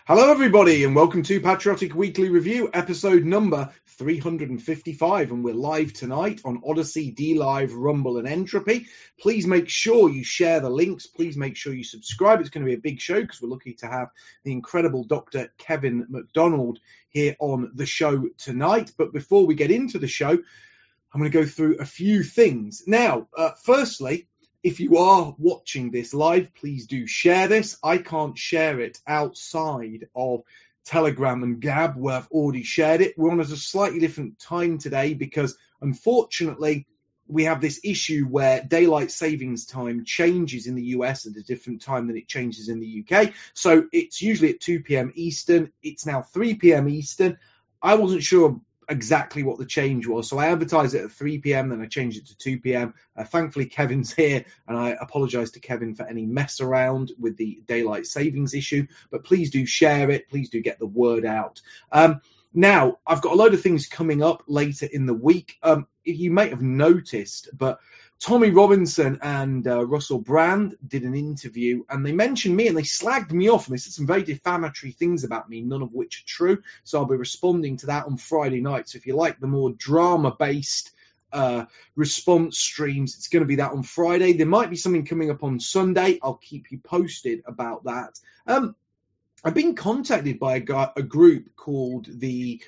Hello, everybody, and welcome to Patriotic Weekly Review, episode number 355. And we're live tonight on Odyssey, DLive, Rumble, and Entropy. Please make sure you share the links. Please make sure you subscribe. It's going to be a big show because we're lucky to have the incredible Dr. Kevin McDonald here on the show tonight. But before we get into the show, I'm going to go through a few things. Now, firstly, if you are watching this live, please do share this. I can't share it outside of Telegram and Gab, where I've already shared it. We're on at a slightly different time today because, unfortunately, we have this issue where daylight savings time changes in the US at a different time than it changes in the UK. So it's usually at 2 p.m. Eastern. It's now 3 p.m. Eastern. I wasn't sure exactly what the change was, so I advertised it at 3 p.m. then I changed it to 2 p.m. Thankfully Kevin's here, and I apologize to Kevin for any mess around with the daylight savings issue, but please do share it, please do get the word out. Now I've got a load of things coming up later in the week. You may have noticed, but Tommy Robinson and Russell Brand did an interview, and they mentioned me and they slagged me off, and they said some very defamatory things about me, none of which are true. So I'll be responding to that on Friday night. So if you like the more drama-based response streams, it's going to be that on Friday. There might be something coming up on Sunday. I'll keep you posted about that. I've been contacted by a group called the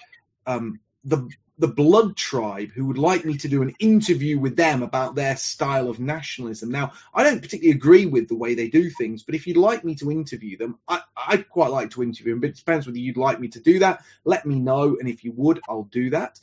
Blood Tribe, who would like me to do an interview with them about their style of nationalism. Now, I don't particularly agree with the way they do things, but if you'd like me to interview them, I'd quite like to interview them, but it depends whether you'd like me to do that. Let me know, and if you would, I'll do that.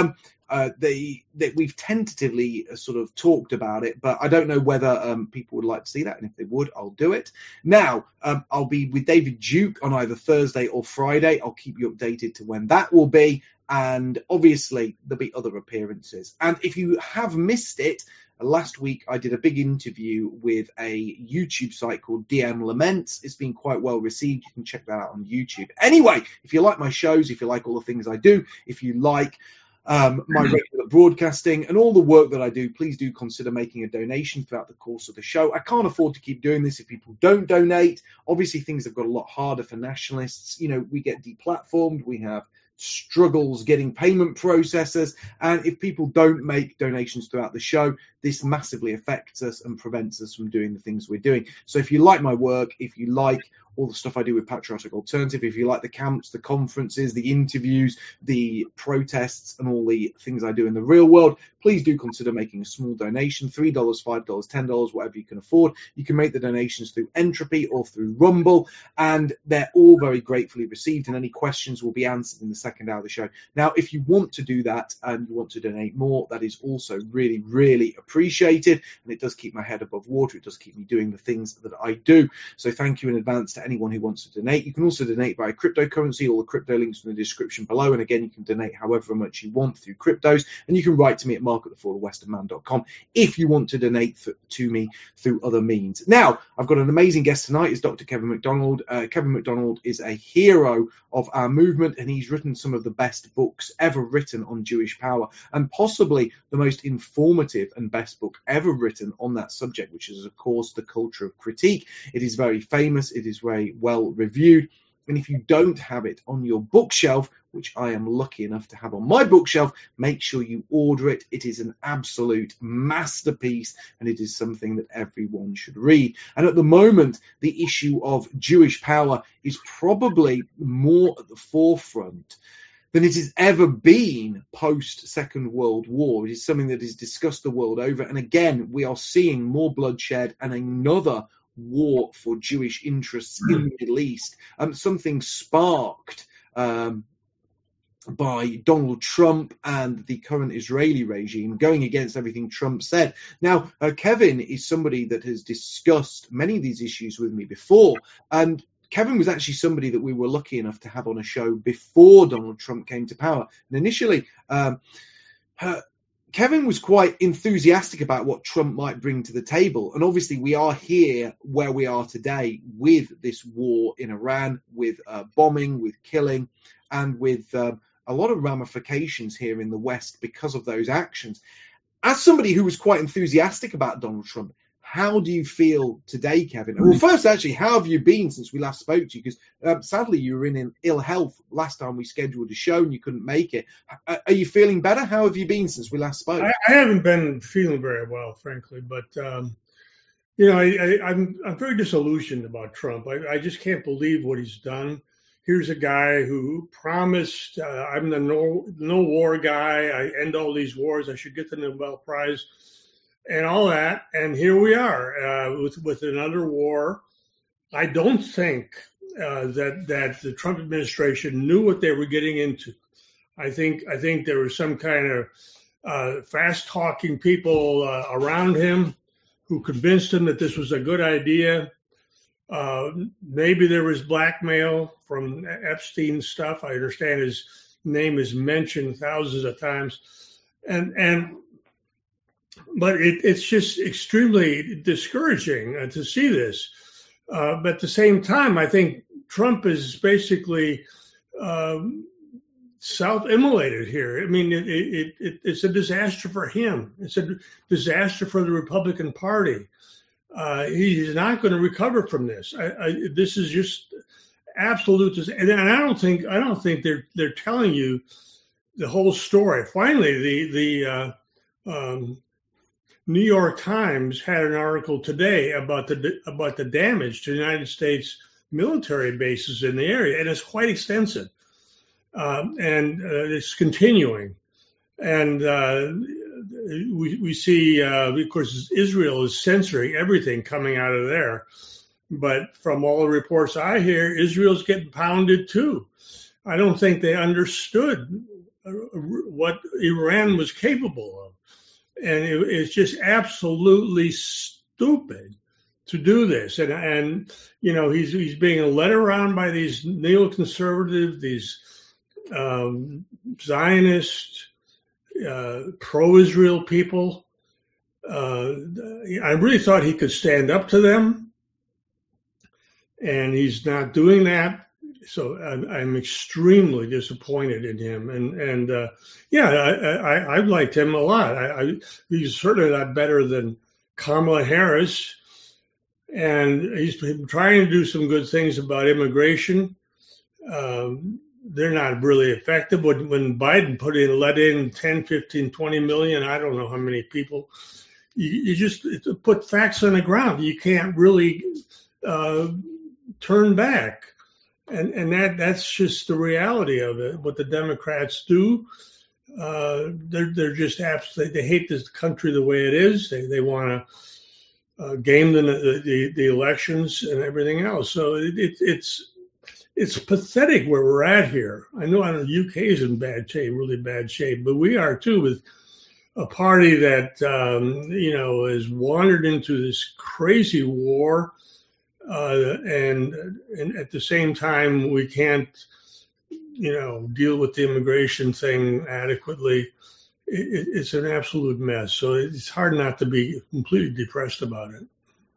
We've tentatively sort of talked about it, but I don't know whether people would like to see that, and if they would, I'll do it. Now, I'll be with David Duke on either Thursday or Friday. I'll keep you updated to when that will be, and obviously there'll be other appearances. And if you have missed it, last week I did a big interview with a YouTube site called DM Laments. It's been quite well received. You can check that out on YouTube. Anyway, if you like my shows, if you like all the things I do, if you like my regular broadcasting and all the work that I do, please do consider making a donation throughout the course of the show. I can't afford to keep doing this if people don't donate. Obviously, things have got a lot harder for nationalists. You know, we get deplatformed, we have struggles getting payment processors, and if people don't make donations throughout the show, this massively affects us and prevents us from doing the things we're doing. So if you like my work, if you like all the stuff I do with Patriotic Alternative, if you like the camps, the conferences, the interviews, the protests, and all the things I do in the real world, please do consider making a small donation, $3, $5, $10, whatever you can afford. You can make the donations through Entropy or through Rumble, and they're all very gratefully received, and any questions will be answered in the second hour of the show. Now, if you want to do that and you want to donate more, that is also really, really appreciated, and it does keep my head above water. It does keep me doing the things that I do. So thank you in advance to anyone who wants to donate. You can also donate via cryptocurrency. All the crypto links in the description below, and again, you can donate however much you want through cryptos, and you can write to me at mark@theforwardwesternman.com if you want to donate to me through other means. Now, I've got an amazing guest tonight. It's Dr. Kevin McDonald. Kevin McDonald is a hero of our movement, and he's written some of the best books ever written on Jewish power, and possibly the most informative and best book ever written on that subject, which is, of course, The Culture of Critique. It is very famous. It is very well reviewed. And if you don't have it on your bookshelf, which I am lucky enough to have on my bookshelf, make sure you order it. It is an absolute masterpiece, and it is something that everyone should read. And at the moment, the issue of Jewish power is probably more at the forefront than it has ever been post-Second World War. It is something that is discussed the world over. And again, we are seeing more bloodshed and another war for Jewish interests in the Middle East. Something sparked by Donald Trump and the current Israeli regime going against everything Trump said. Now, Kevin is somebody that has discussed many of these issues with me before, and Kevin was actually somebody that we were lucky enough to have on a show before Donald Trump came to power. And initially, Kevin was quite enthusiastic about what Trump might bring to the table. And obviously, we are here where we are today with this war in Iran, with bombing, with killing, and with a lot of ramifications here in the West because of those actions. As somebody who was quite enthusiastic about Donald Trump, How do you feel today, Kevin? Well, first, actually, how have you been since we last spoke to you? Because sadly, you were in ill health last time we scheduled a show and you couldn't make it. Are you feeling better? How have you been since we last spoke? I haven't been feeling very well, frankly, but I'm very disillusioned about Trump. I just can't believe what he's done. Here's a guy who promised, I'm the no war guy. I end all these wars. I should get the Nobel Prize and all that. And here we are with another war. I don't think that the Trump administration knew what they were getting into. I think there was some kind of fast talking people around him who convinced him that this was a good idea. Maybe there was blackmail from Epstein stuff. I understand his name is mentioned thousands of times, but it's just extremely discouraging to see this. But at the same time, I think Trump is basically self-immolated here. I mean, it's a disaster for him. It's a disaster for the Republican Party. He's not going to recover from this. This is just absolute, and I don't think they're telling you the whole story. Finally, the New York Times had an article today about the damage to the United States military bases in the area, and it's quite extensive, and it's continuing. And we see, of course, Israel is censoring everything coming out of there. But from all the reports I hear, Israel's getting pounded too. I don't think they understood what Iran was capable of. And it's just absolutely stupid to do this. And he's being led around by these neoconservative, these Zionist, pro-Israel people. I really thought he could stand up to them, and he's not doing that. So I'm extremely disappointed in him. I liked him a lot. He's certainly not better than Kamala Harris, and he's trying to do some good things about immigration. They're not really effective. When Biden let in 10, 15, 20 million, I don't know how many people, you just put facts on the ground. You can't really turn back. And that's just the reality of it. What the Democrats do, they're just absolutely, they hate this country the way it is. They want to game the elections and everything else. So it's pathetic where we're at here. I know the UK is in bad shape, really bad shape, but we are too, with a party that has wandered into this crazy war. And at the same time, we can't, deal with the immigration thing adequately. It's an absolute mess. So it's hard not to be completely depressed about it.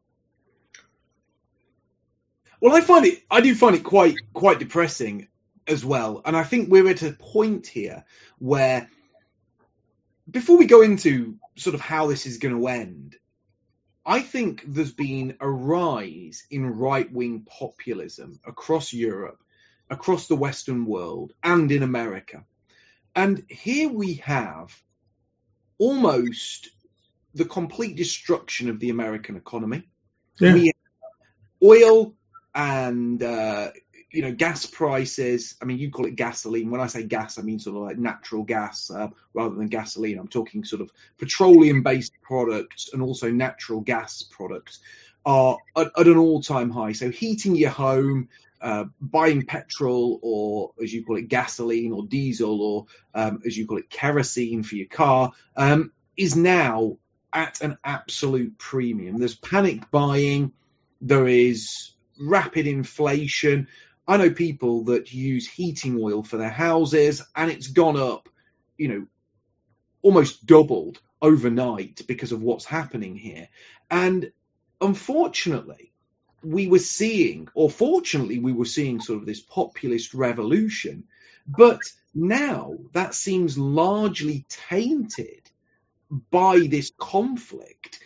Well, I do find it quite depressing as well. And I think we're at a point here where, before we go into sort of how this is going to end, I think there's been a rise in right-wing populism across Europe, across the Western world, and in America. And here we have almost the complete destruction of the American economy. Yeah. We have oil and gas prices. I mean, you call it gasoline. When I say gas, I mean sort of like natural gas rather than gasoline. I'm talking sort of petroleum-based products, and also natural gas products are at an all-time high. So heating your home, buying petrol, or as you call it, gasoline or diesel, or as you call it, kerosene for your car, is now at an absolute premium. There's panic buying. There is rapid inflation. I know people that use heating oil for their houses, and it's gone up, almost doubled overnight because of what's happening here. And unfortunately, we were seeing sort of this populist revolution, but now that seems largely tainted by this conflict.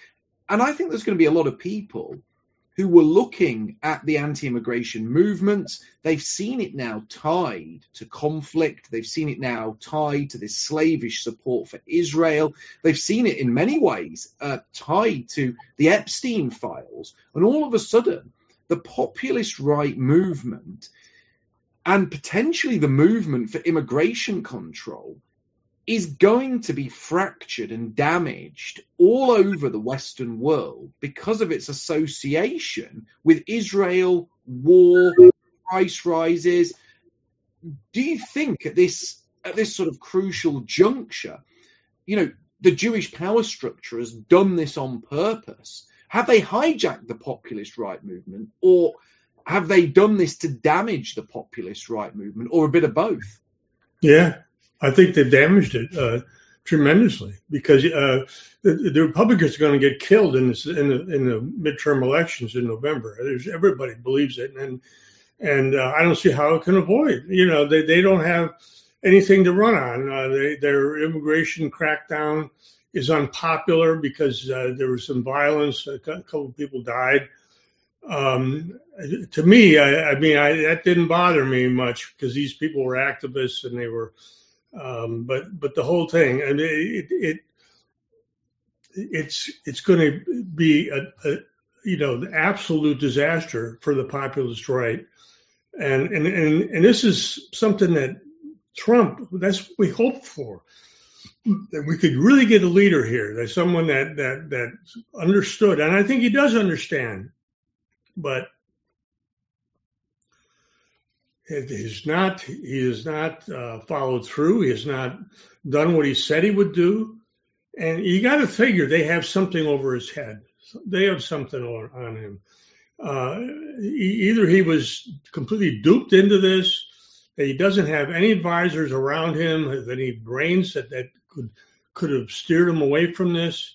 And I think there's going to be a lot of people who were looking at the anti-immigration movements. They've seen it now tied to conflict. They've seen it now tied to this slavish support for Israel. They've seen it in many ways tied to the Epstein files. And all of a sudden, the populist right movement and potentially the movement for immigration control is going to be fractured and damaged all over the Western world because of its association with Israel, war, price rises. Do you think at this sort of crucial juncture, the Jewish power structure has done this on purpose? Have they hijacked the populist right movement, or have they done this to damage the populist right movement, or a bit of both? Yeah. I think they've damaged it tremendously because the Republicans are going to get killed in the midterm elections in November. Everybody believes it, and I don't see how it can avoid. They don't have anything to run on. Their immigration crackdown is unpopular because there was some violence. A couple of people died. To me, that didn't bother me much because these people were activists and they were. But the whole thing, and it's going to be the absolute disaster for the populist right, and this is something that Trump, that's what we hoped for, that we could really get a leader here, that someone that understood, and I think he does understand, but. He has not followed through. He has not done what he said he would do. And you got to figure they have something over his head. They have something on him. Either he was completely duped into this, that he doesn't have any advisors around him, any brains that could have steered him away from this.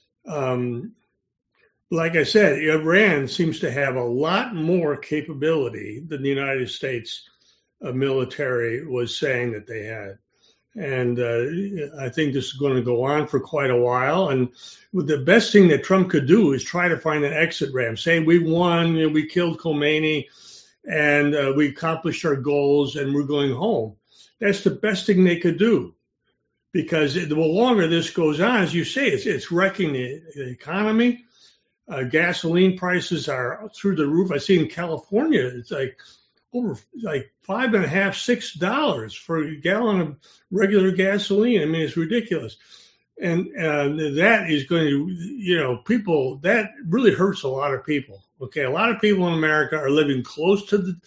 Like I said, Iran seems to have a lot more capability than the United States military was saying that they had. And I think this is going to go on for quite a while. And the best thing that Trump could do is try to find an exit ramp, say we won, we killed Khomeini, and we accomplished our goals, and we're going home. That's the best thing they could do. Because the longer this goes on, as you say, it's wrecking the economy. Gasoline prices are through the roof. I see in California, it's over $5.5, $6 for a gallon of regular gasoline. I mean, it's ridiculous. And that is going to, people, that really hurts a lot of people. Okay. A lot of people in America are living close to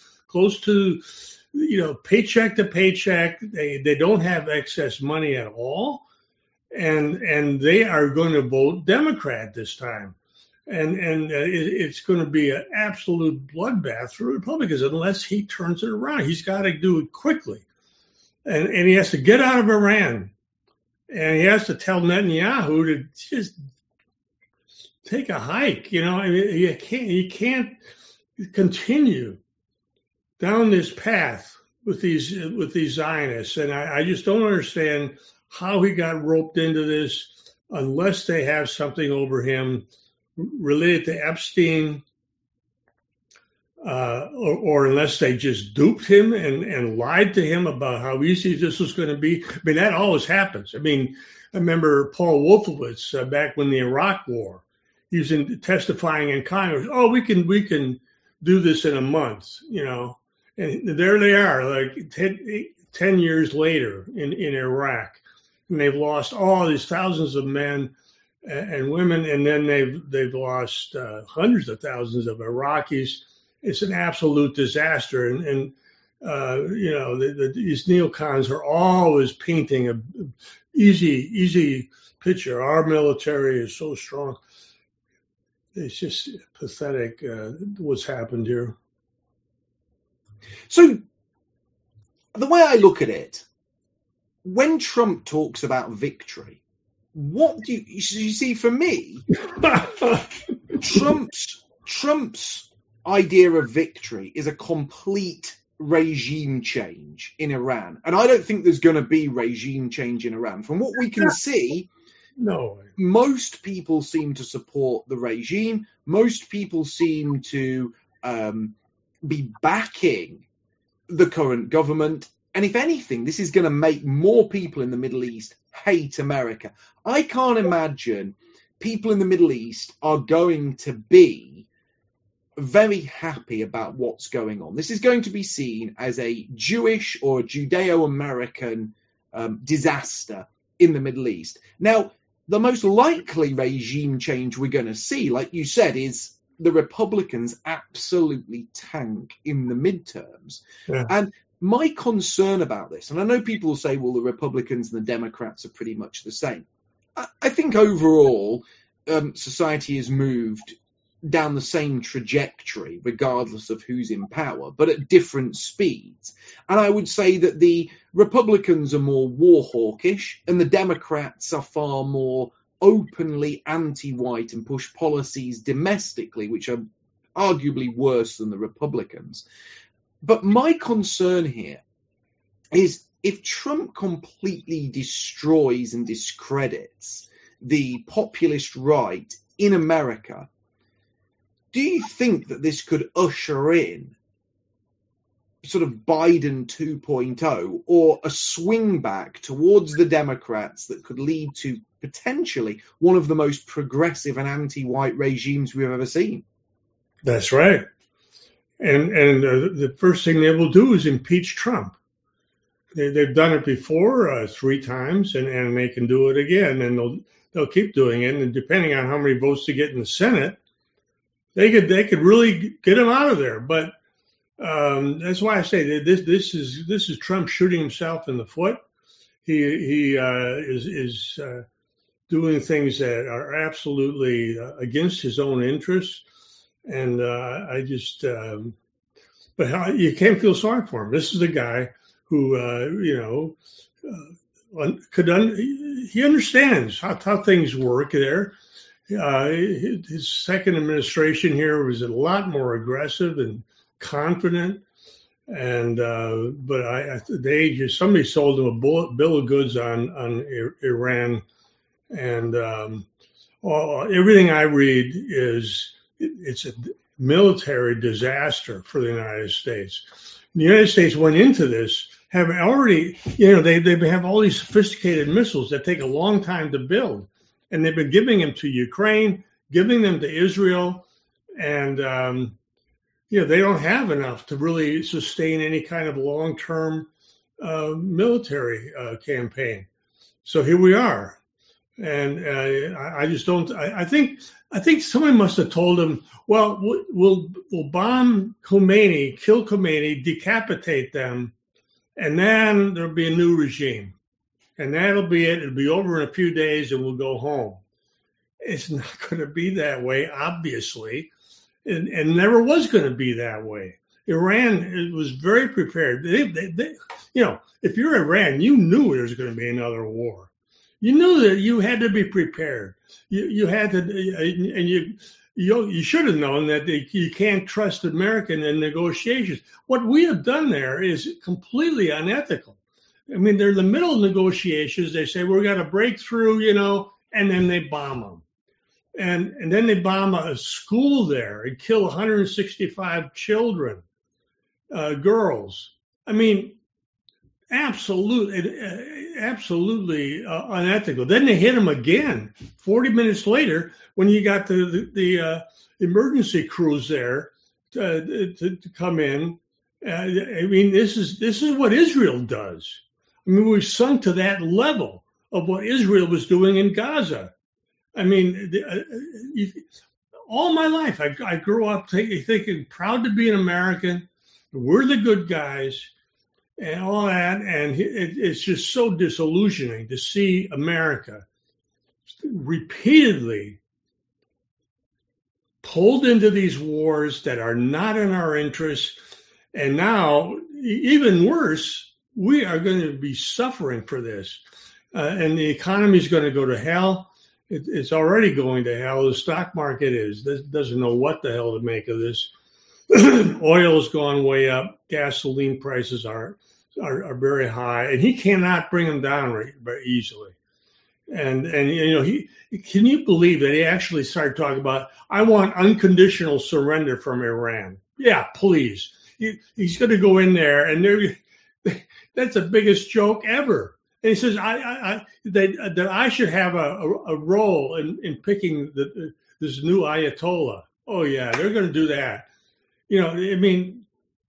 paycheck to paycheck. They don't have excess money at all. And they are going to vote Democrat this time. And it's going to be an absolute bloodbath for Republicans unless he turns it around. He's got to do it quickly. And he has to get out of Iran. And he has to tell Netanyahu to just take a hike. You can't continue down this path with these Zionists. And I just don't understand how he got roped into this unless they have something over him related to Epstein, or unless they just duped him and lied to him about how easy this was going to be. I mean, that always happens. I mean, I remember Paul Wolfowitz back when the Iraq War, he was testifying in Congress. Oh, we can do this in a month, and there they are, like 10 years later in Iraq, and they've lost all these thousands of men and women, and then they've lost hundreds of thousands of Iraqis. It's an absolute disaster, and these neocons are always painting a easy picture. Our military is so strong. It's just pathetic what's happened here. So the way I look at it, when Trump talks about victory, what do you see? For me, Trump's idea of victory is a complete regime change in Iran, and I don't think there's going to be regime change in Iran. From what we can see, No way. Most people seem to support the regime. Most people seem to be backing the current government. And if anything, this is going to make more people in the Middle East hate America. I can't imagine people in the Middle East are going to be very happy about what's going on. This is going to be seen as a Jewish or Judeo-American disaster in the Middle East. Now, the most likely regime change we're going to see, like you said, is the Republicans absolutely tank in the midterms. Yeah. And my concern about this, and I know people will say, well, the Republicans and the Democrats are pretty much the same. I think overall, society has moved down the same trajectory, regardless of who's in power, but at different speeds. And I would say that the Republicans are more war hawkish and the Democrats are far more openly anti-white and push policies domestically, which are arguably worse than the Republicans. But my concern here is if Trump completely destroys and discredits the populist right in America, do you think that this could usher in sort of Biden 2.0 or a swing back towards the Democrats that could lead to potentially one of the most progressive and anti-white regimes we've ever seen? That's right. And the first thing they will do is impeach Trump. They've done it before 3 times, and they can do it again, and they'll keep doing it. And depending on how many votes they get in the Senate, they could really get him out of there. But that's why I say that this is Trump shooting himself in the foot. He is doing things that are absolutely against his own interests, and I just. But you can't feel sorry for him. This is a guy who he understands how things work there. His second administration here was a lot more aggressive and confident, and but somebody sold him a bill of goods on Iran, and everything I read is it's a military disaster for the United States. The United States went into this having already, they have all these sophisticated missiles that take a long time to build. And they've been giving them to Ukraine, giving them to Israel, and they don't have enough to really sustain any kind of long-term military campaign. So here we are, and I just don't. I think somebody must have told them, well, we'll bomb Khomeini, kill Khomeini, decapitate them, and then there'll be a new regime. And that'll be it. It'll be over in a few days and we'll go home. It's not going to be that way, obviously, and never was going to be that way. Iran was very prepared. They, if you're Iran, you knew there was going to be another war. You knew that you had to be prepared. You had to, and you should have known that you can't trust America in negotiations. What we have done there is completely unethical. I mean, they're in the middle of negotiations. They say, we're going to break through, and then they bomb them. And then they bomb a school there and kill 165 children, girls. I mean, absolutely unethical. Then they hit them again 40 minutes later when you got the emergency crews there to come in. I mean, this is what Israel does. I mean, we've sunk to that level of what Israel was doing in Gaza. I mean, all my life, I grew up thinking proud to be an American. We're the good guys and all that. And it's just so disillusioning to see America repeatedly pulled into these wars that are not in our interests. And now, even worse, we are going to be suffering for this. And the economy is going to go to hell. It's already going to hell. The stock market doesn't know what the hell to make of this. Oil's gone way up. Gasoline prices are very high. And he cannot bring them down very easily. And can you believe that he actually started talking about, I want unconditional surrender from Iran? Yeah, please. He's going to go in there, and that's the biggest joke ever. And he says that I should have a role in picking this new Ayatollah. Oh yeah, they're going to do that. I mean,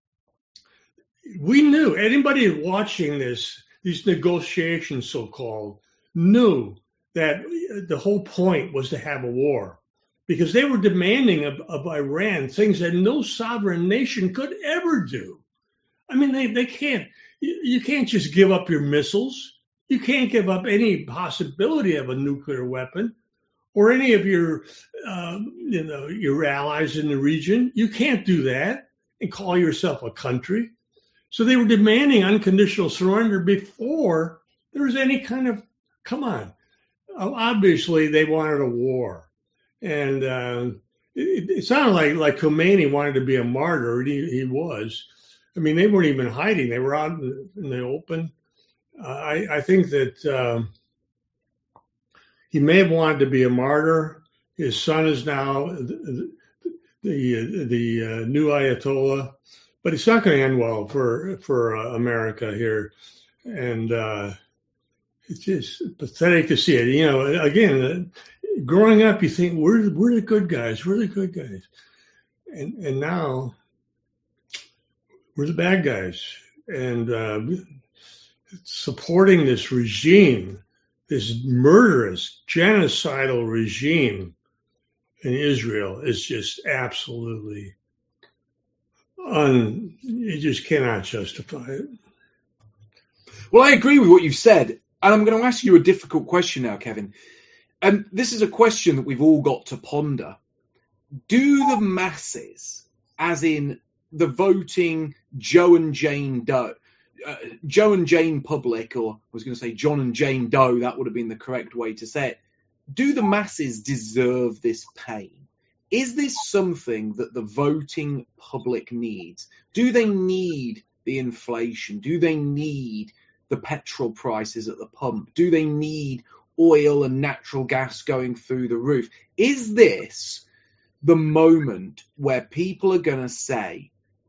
we knew, anybody watching these negotiations, so-called, knew that the whole point was to have a war, because they were demanding of Iran things that no sovereign nation could ever do. I mean, they can't. You can't just give up your missiles. You can't give up any possibility of a nuclear weapon or any of your allies in the region. You can't do that and call yourself a country. So they were demanding unconditional surrender before there was any kind of, come on. Obviously, they wanted a war. And it sounded like Khomeini wanted to be a martyr, and he was. I mean, they weren't even hiding. They were out in the open. I think that he may have wanted to be a martyr. His son is now the new Ayatollah. But it's not going to end well for America here. And it's just pathetic to see it. Again, growing up, you think, we're the good guys. We're the good guys. And now we're the bad guys. And supporting this regime, this murderous, genocidal regime in Israel is just absolutely you just cannot justify it. Well, I agree with what you've said. And I'm going to ask you a difficult question now, Kevin. And this is a question that we've all got to ponder. Do the masses, as in the voting Joe and Jane Doe, Joe and Jane public, or I was going to say John and Jane Doe, that would have been the correct way to say it. Do the masses deserve this pain? Is this something that the voting public needs? Do they need the inflation? Do they need the petrol prices at the pump? Do they need oil and natural gas going through the roof? Is this the moment where people are going to say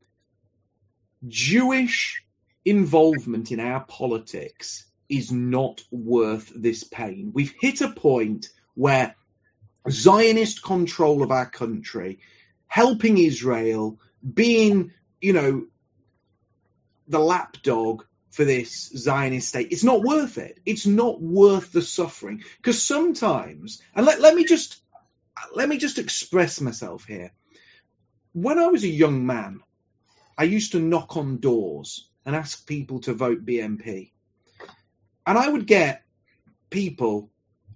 Jewish involvement in our politics is not worth this pain? We've hit a point where Zionist control of our country, helping Israel, being, the lapdog for this Zionist state, it's not worth it. It's not worth the suffering. Because sometimes, and let me just express myself here. When I was a young man, I used to knock on doors and ask people to vote BNP. And I would get people,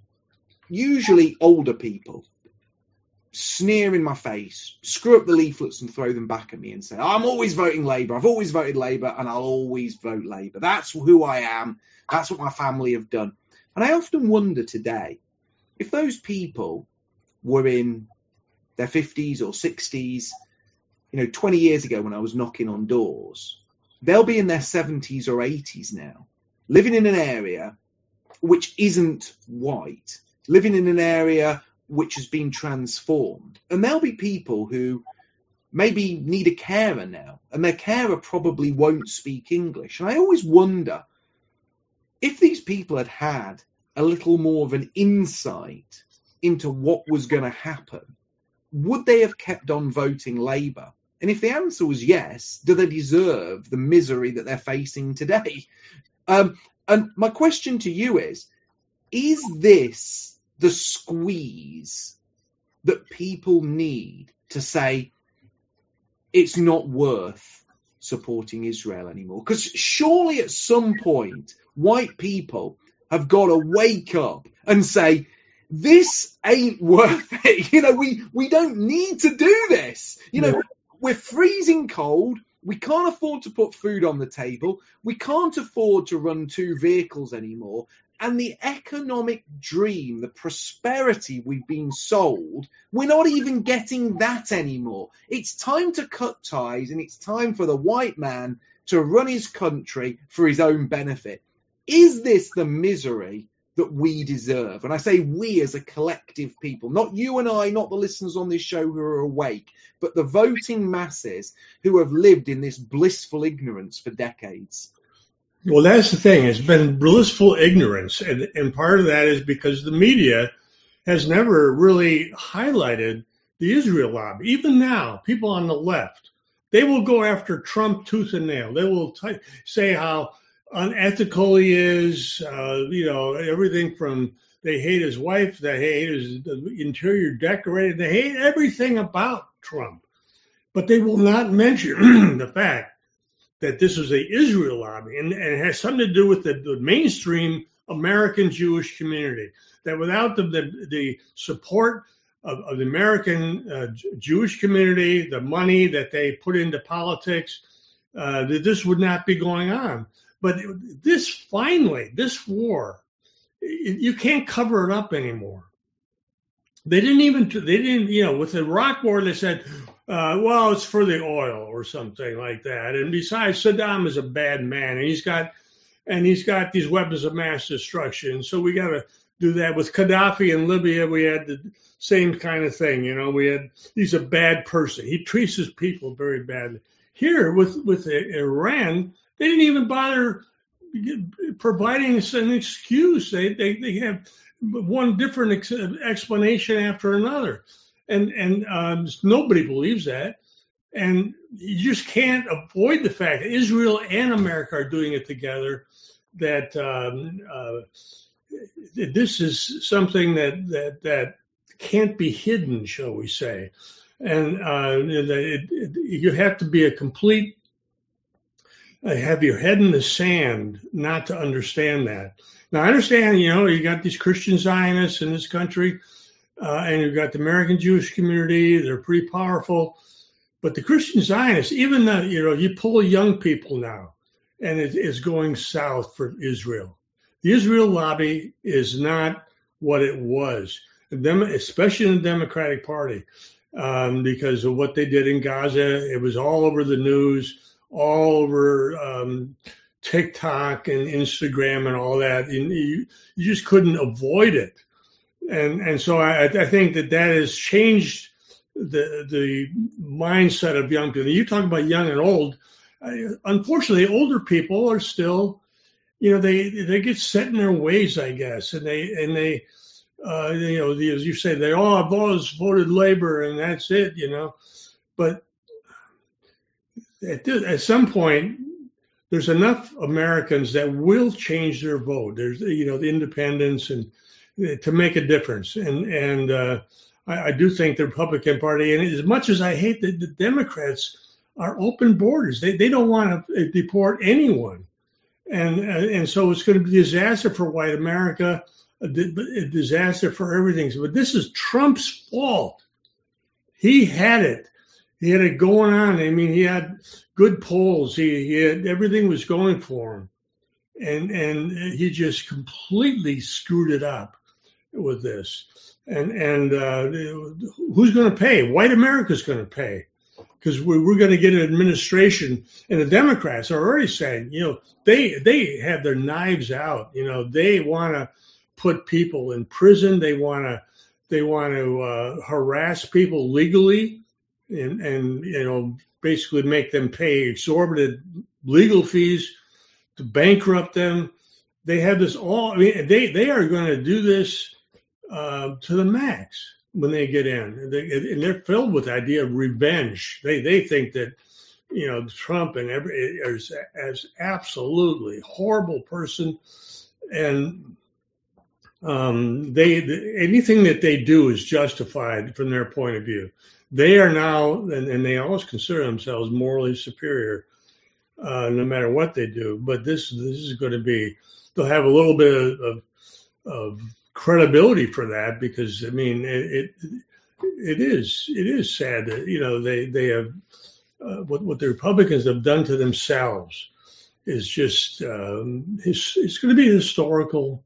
usually older people, sneer in my face, screw up the leaflets and throw them back at me and say, I'm always voting Labour. I've always voted Labour and I'll always vote Labour. That's who I am. That's what my family have done. And I often wonder today, if those people were in their 50s or 60s, 20 years ago when I was knocking on doors, they'll be in their 70s or 80s now, living in an area which isn't white, living in an area which has been transformed. And there'll be people who maybe need a carer now, and their carer probably won't speak English. And I always wonder, if these people had had a little more of an insight into what was going to happen, would they have kept on voting Labour? And if the answer was yes, do they deserve the misery that they're facing today? And my question to you is this the squeeze that people need to say it's not worth supporting Israel anymore? Because surely at some point, white people have got to wake up and say, this ain't worth it. We don't need to do this. We're freezing cold. We can't afford to put food on the table. We can't afford to run 2 vehicles anymore. And the economic dream, the prosperity we've been sold, we're not even getting that anymore. It's time to cut ties, and it's time for the white man to run his country for his own benefit. Is this the misery that we deserve. And I say we as a collective people, not you and I, not the listeners on this show who are awake, but the voting masses who have lived in this blissful ignorance for decades. Well, that's the thing. It's been blissful ignorance. And part of that is because the media has never really highlighted the Israel lobby. Even now, people on the left, they will go after Trump tooth and nail. They will say how unethical he is, everything from they hate his wife, they hate his interior decorating, they hate everything about Trump. But they will not mention the fact that this is the Israel lobby, and it has something to do with the mainstream American Jewish community, that without the support of the American Jewish community, the money that they put into politics, that this would not be going on. But this war, you can't cover it up anymore. They didn't, with the Iraq war, they said, well, it's for the oil or something like that. And besides, Saddam is a bad man, and he's got these weapons of mass destruction. So we got to do that. With Gaddafi in Libya, we had the same kind of thing. He's a bad person. He treats his people very badly. Here with Iran, they didn't even bother providing us an excuse. They have one different explanation after another. And nobody believes that. And you just can't avoid the fact that Israel and America are doing it together, that this is something that can't be hidden, shall we say. And you have to be a complete, have your head in the sand not to understand that. Now, I understand, you got these Christian Zionists in this country, and you've got the American Jewish community. They're pretty powerful. But the Christian Zionists, even though, you pull young people now, and it is going south for Israel. The Israel lobby is not what it was, especially in the Democratic Party, because of what they did in Gaza. It was all over the news, all over TikTok and Instagram and all that. You just couldn't avoid it. And so I think that has changed the mindset of young people. You talk about young and old. Unfortunately, older people are still, they get set in their ways, I guess, and they as you say, they all have always voted Labor, and that's it, But at some point, there's enough Americans that will change their vote. There's, the independents and to make a difference. And I do think the Republican Party, and as much as I hate the Democrats, are open borders. They don't want to deport anyone. And so it's going to be a disaster for white America, a disaster for everything. But this is Trump's fault. He had it. He had it going on. I mean, he had good polls. He had, everything was going for him. And he just completely screwed it up with this. And who's going to pay? White America's going to pay, because we're going to get an administration, and the Democrats are already saying, they have their knives out. They want to put people in prison. They want to harass people legally, and basically make them pay exorbitant legal fees to bankrupt them. They have this all. I mean, they are going to do this to the max when they get in, and they're filled with the idea of revenge. They think that Trump is absolutely horrible person, and anything that they do is justified from their point of view. They are now, and they always consider themselves morally superior, no matter what they do. But this is going to be, they'll have a little bit of credibility for that, because I mean it is sad that they have what the Republicans have done to themselves is just it's going to be a historical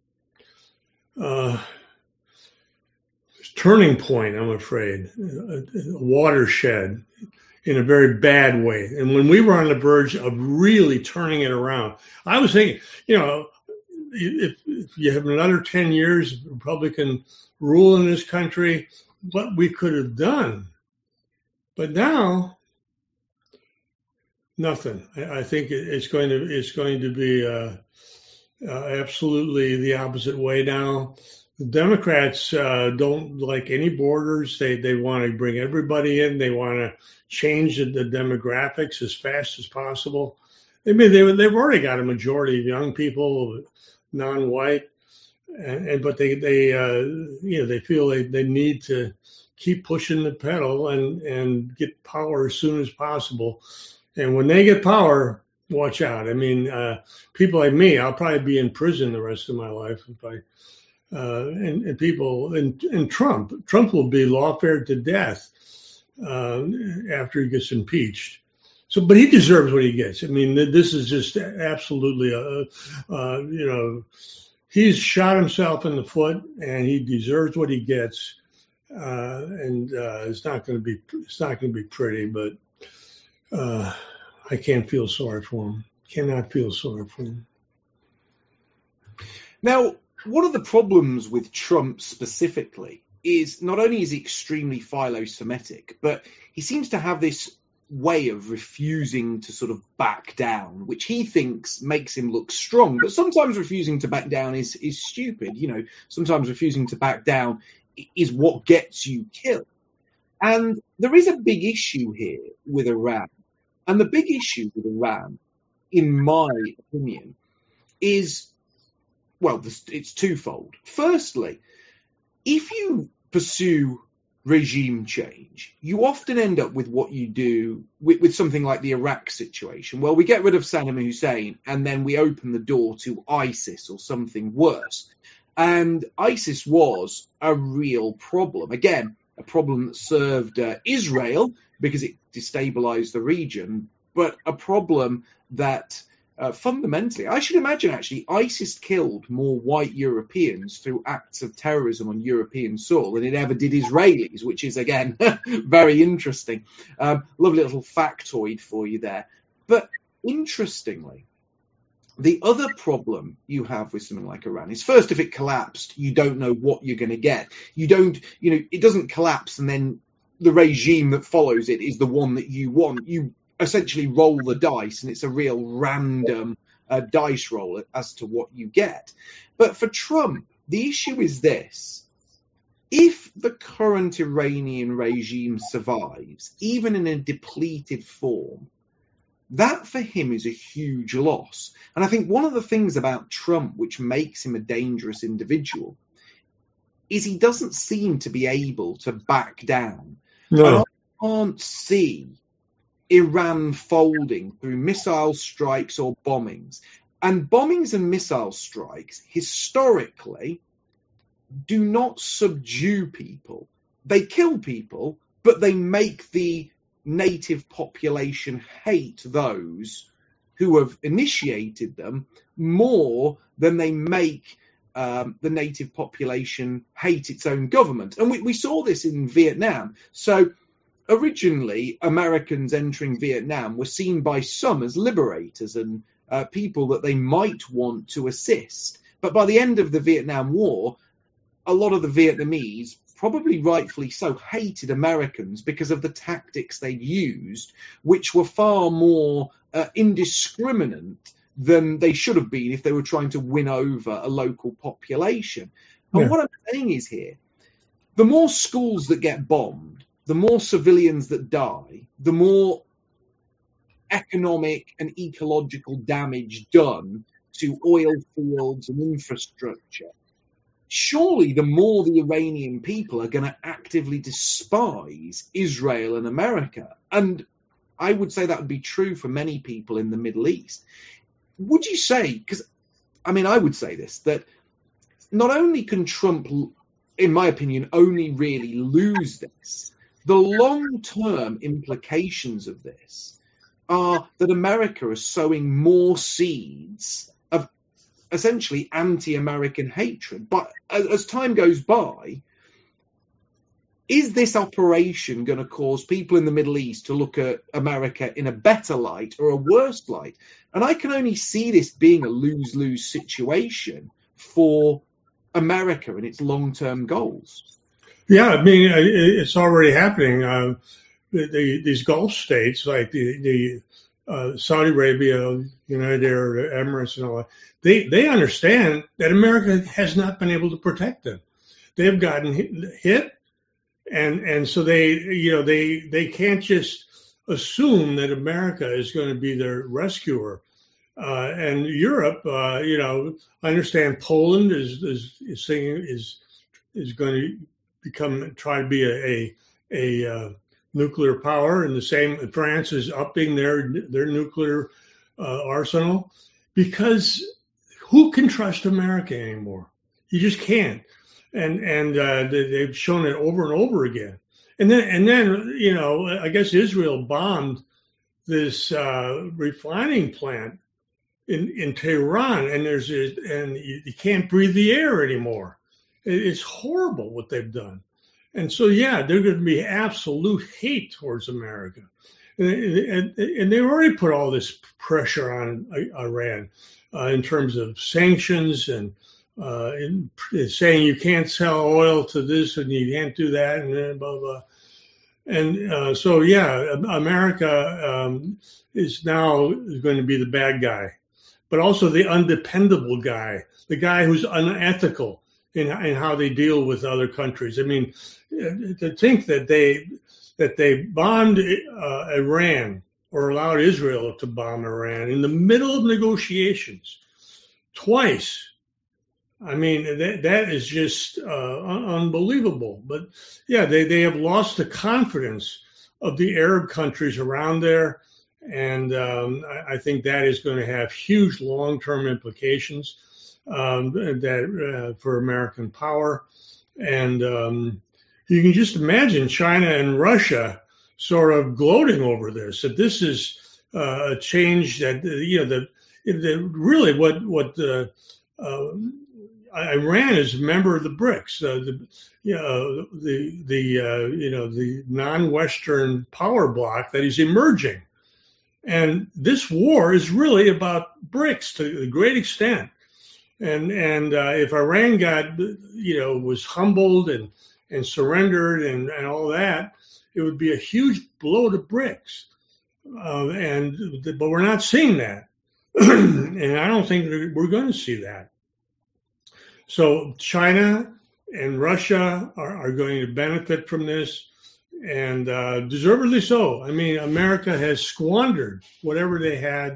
turning point, I'm afraid, a watershed in a very bad way. And when we were on the verge of really turning it around, I was thinking, if you have another 10 years of Republican rule in this country, what we could have done. But now, nothing. I think it's going to be absolutely the opposite way now. The Democrats don't like any borders. They want to bring everybody in. They want to change the demographics as fast as possible. I mean, they've already got a majority of young people, non-white, but they feel they need to keep pushing the pedal and get power as soon as possible. And when they get power, watch out. I mean, people like me, I'll probably be in prison the rest of my life if I. And Trump will be lawfared to death after he gets impeached. So, but he deserves what he gets. I mean, this is just absolutely he's shot himself in the foot, and he deserves what he gets. It's not going to be pretty, but I can't feel sorry for him. Cannot feel sorry for him. Now, one of the problems with Trump specifically is not only is he extremely philo-Semitic, but he seems to have this way of refusing to sort of back down, which he thinks makes him look strong. But sometimes refusing to back down is stupid. You know, sometimes refusing to back down is what gets you killed. And there is a big issue here with Iran. And the big issue with Iran, in my opinion, is, well, it's twofold. Firstly, if you pursue regime change, you often end up with what you do with something like the Iraq situation. Well, we get rid of Saddam Hussein and then we open the door to ISIS or something worse. And ISIS was a real problem. Again, a problem that served Israel because it destabilized the region, but a problem that fundamentally, I should imagine actually, ISIS killed more white Europeans through acts of terrorism on European soil than it ever did Israelis, which is, again, very interesting. Lovely little factoid for you there. But interestingly, the other problem you have with something like Iran is, first, if it collapsed, you don't know what you're going to get. It doesn't collapse and then the regime that follows it is the one that you want. You essentially roll the dice, and it's a real random dice roll as to what you get. But for Trump, the issue is this. If the current Iranian regime survives, even in a depleted form, that for him is a huge loss. And I think one of the things about Trump which makes him a dangerous individual is he doesn't seem to be able to back down. No. And I can't see Iran folding through missile strikes or bombings. And bombings and missile strikes historically do not subdue people. They kill people, but they make the native population hate those who have initiated them more than they make the native population hate its own government. And we saw this in Vietnam. So originally, Americans entering Vietnam were seen by some as liberators and people that they might want to assist. But by the end of the Vietnam War, a lot of the Vietnamese, probably rightfully so, hated Americans because of the tactics they used, which were far more indiscriminate than they should have been if they were trying to win over a local population. And what I'm saying is here, the more schools that get bombed, the more civilians that die, the more economic and ecological damage done to oil fields and infrastructure. Surely the more the Iranian people are going to actively despise Israel and America. And I would say that would be true for many people in the Middle East. Would you say, because I mean, I would say this, that not only can Trump, in my opinion, only really lose this, the long-term implications of this are that America is sowing more seeds of essentially anti-American hatred. But as time goes by, is this operation going to cause people in the Middle East to look at America in a better light or a worse light? And I can only see this being a lose-lose situation for America and its long-term goals. Yeah, I mean, it's already happening. These Gulf states, like the Saudi Arabia, United Arab Emirates, and all that, they understand that America has not been able to protect them. They've gotten hit, and so they can't just assume that America is going to be their rescuer. And Europe, I understand Poland is going to try to be a nuclear power, and the same France is upping their nuclear arsenal, because who can trust America anymore? You just can't, and they've shown it over and over again. And then I guess Israel bombed this refining plant in Tehran, and you can't breathe the air anymore. It's horrible what they've done. And so, yeah, they're going to be absolute hate towards America. And they've already put all this pressure on Iran in terms of sanctions and saying you can't sell oil to this and you can't do that and then blah, blah. And so, yeah, America is now going to be the bad guy, but also the undependable guy, the guy who's unethical in how they deal with other countries. I mean, to think that they bombed Iran or allowed Israel to bomb Iran in the middle of negotiations twice. I mean, that is just unbelievable. But yeah, they have lost the confidence of the Arab countries around there. And I think that is going to have huge long-term implications for American power. And you can just imagine China and Russia sort of gloating over this, that this is a change that, really what Iran is a member of the BRICS, the non-Western power bloc that is emerging. And this war is really about BRICS to a great extent. And if Iran was humbled and surrendered and all that, it would be a huge blow to BRICS. But we're not seeing that. And I don't think we're going to see that. So China and Russia are going to benefit from this, and deservedly so. I mean, America has squandered whatever they had,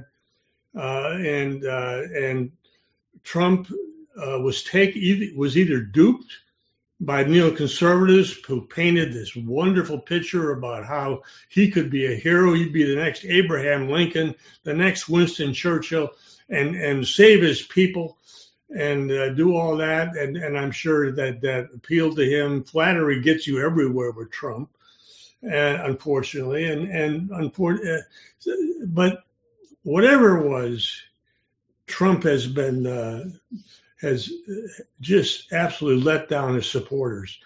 and Trump was either duped by neoconservatives who painted this wonderful picture about how he could be a hero, he'd be the next Abraham Lincoln, the next Winston Churchill, and save his people and do all that. And I'm sure that appealed to him. Flattery gets you everywhere with Trump, unfortunately. But whatever it was, Trump has just absolutely let down his supporters.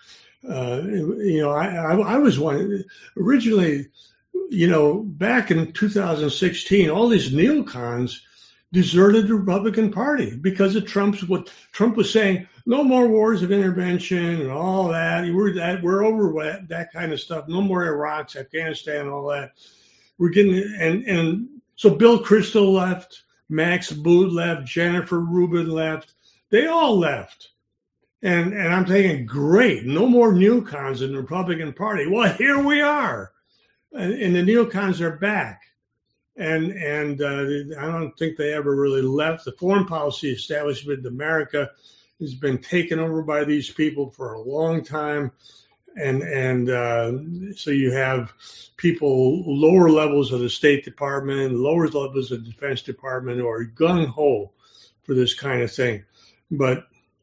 I was one originally, back in 2016, all these neocons deserted the Republican Party because of what Trump was saying. No more wars of intervention and all that. We're over that kind of stuff. No more Iraq, Afghanistan, all that. We're getting and so Bill Kristol left, Max Boot left, Jennifer Rubin left. They all left. And I'm thinking, great, no more neocons in the Republican Party. Well, here we are. And the neocons are back. And I don't think they ever really left. The foreign policy establishment in America has been taken over by these people for a long time. And so you have people, lower levels of the State Department, lower levels of the Defense Department, who are gung-ho for this kind of thing. But,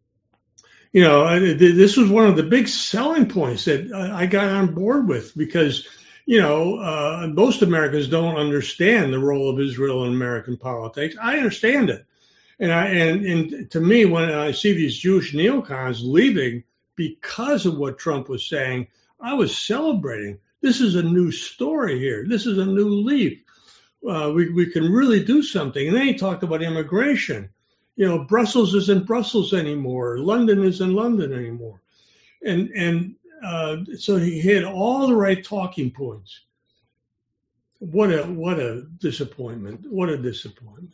this was one of the big selling points that I got on board with because, most Americans don't understand the role of Israel in American politics. I understand it. And to me, when I see these Jewish neocons leaving because of what Trump was saying, I was celebrating. This is a new story here. This is a new leaf. We can really do something. And then he talked about immigration. Brussels isn't Brussels anymore. London isn't London anymore. And so he had all the right talking points. What a disappointment. What a disappointment.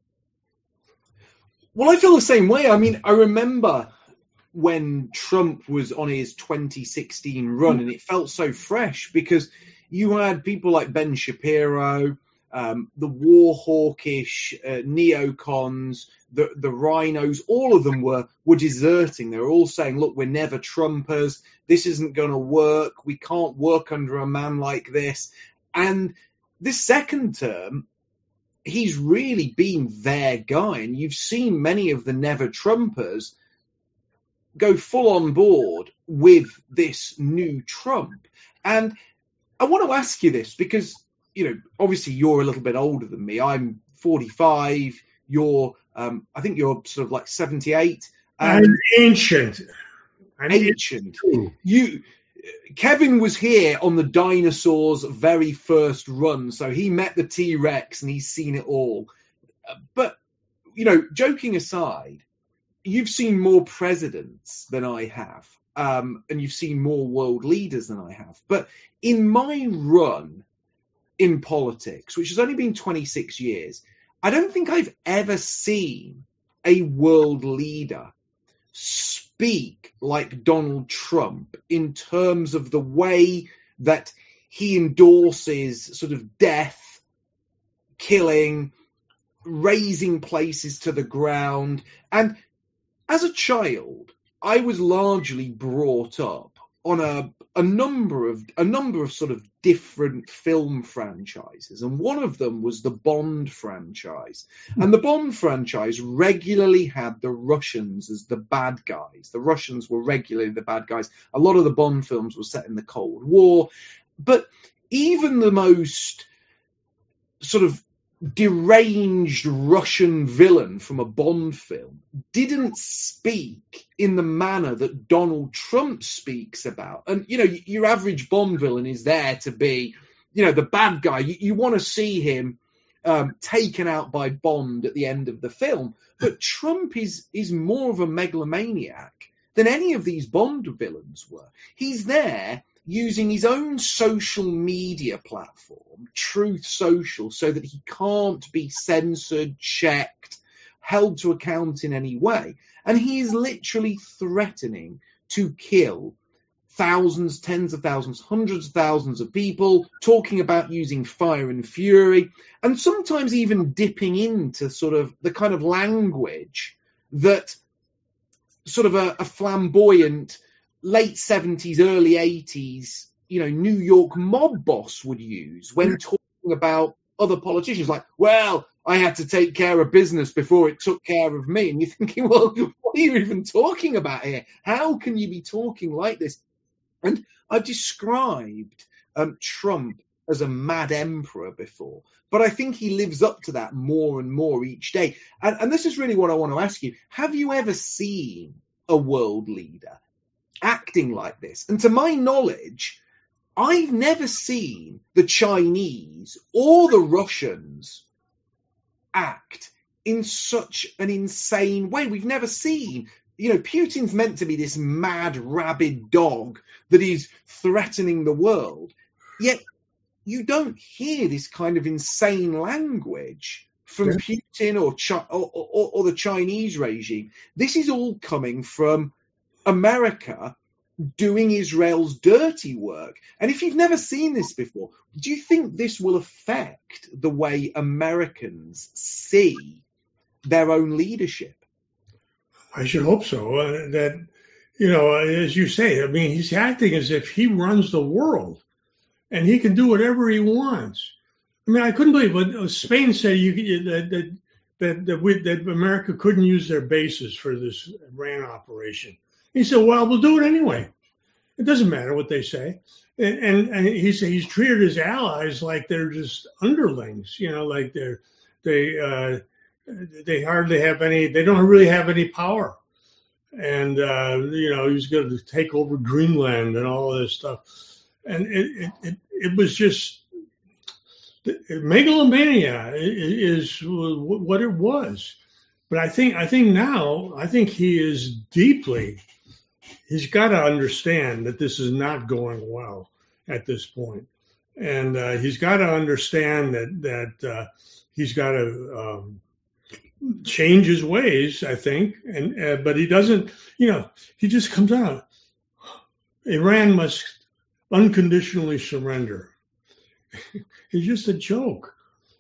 Well, I feel the same way. I mean, I remember when Trump was on his 2016 run, and it felt so fresh because you had people like Ben Shapiro, the war hawkish neocons, the rhinos, all of them were deserting. They were all saying, look, we're never Trumpers. This isn't going to work. We can't work under a man like this. And this second term, he's really been their guy. And you've seen many of the never Trumpers go full on board with this new Trump. And I want to ask you this because, obviously you're a little bit older than me. I'm 45. You're, I think you're sort of like 78. I'm ancient. Kevin was here on the dinosaurs' very first run, so he met the T-Rex and he's seen it all. But, joking aside, you've seen more presidents than I have, and you've seen more world leaders than I have. But in my run in politics, which has only been 26 years, I don't think I've ever seen a world leader speak like Donald Trump in terms of the way that he endorses sort of death, killing, razing places to the ground. And as a child, I was largely brought up on a number of sort of different film franchises, and one of them was the Bond franchise. And the Bond franchise regularly had the Russians as the bad guys. The Russians were regularly the bad guys. A lot of the Bond films were set in the Cold War, but even the most sort of deranged Russian villain from a Bond film didn't speak in the manner that Donald Trump speaks about. And, your average Bond villain is there to be, the bad guy. You want to see him taken out by Bond at the end of the film. But Trump is more of a megalomaniac than any of these Bond villains were. He's there using his own social media platform, Truth Social, so that he can't be censored, checked, held to account in any way. And he is literally threatening to kill thousands, tens of thousands, hundreds of thousands of people, talking about using fire and fury, and sometimes even dipping into sort of the kind of language that sort of a flamboyant late 70s, early 80s, New York mob boss would use when talking about other politicians, like, well, I had to take care of business before it took care of me. And you're thinking, well, what are you even talking about here? How can you be talking like this? And I've described Trump as a mad emperor before, but I think he lives up to that more and more each day. And this is really what I want to ask you. Have you ever seen a world leader acting like this? And to my knowledge, I've never seen the Chinese or the Russians act in such an insane way. We've never seen, Putin's meant to be this mad, rabid dog that is threatening the world. Yet you don't hear this kind of insane language from Putin or the Chinese regime. This is all coming from America doing Israel's dirty work. And if you've never seen this before, do you think this will affect the way Americans see their own leadership? I should hope so. As you say, I mean, he's acting as if he runs the world and he can do whatever he wants. I mean, I couldn't believe what Spain said that America couldn't use their bases for this Iran operation. He said, well, we'll do it anyway. It doesn't matter what they say. And he said he's treated his allies like they're just underlings, like they hardly have any, they don't really have any power. and he was going to take over Greenland and all this stuff, and it was just megalomania is what it was. But I think now he is deeply. He's got to understand that this is not going well at this point, and he's got to understand that he's got to change his ways. I think, but he doesn't. He just comes out. Iran must unconditionally surrender. It's just a joke,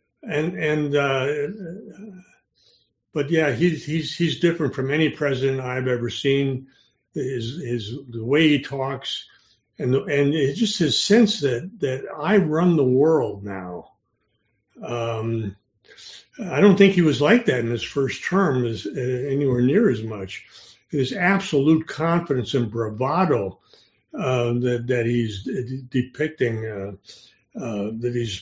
but yeah, he's different from any president I've ever seen. The way he talks, and it's just his sense that I run the world now. I don't think he was like that in his first term anywhere near as much. His absolute confidence and bravado that he's depicting, that he's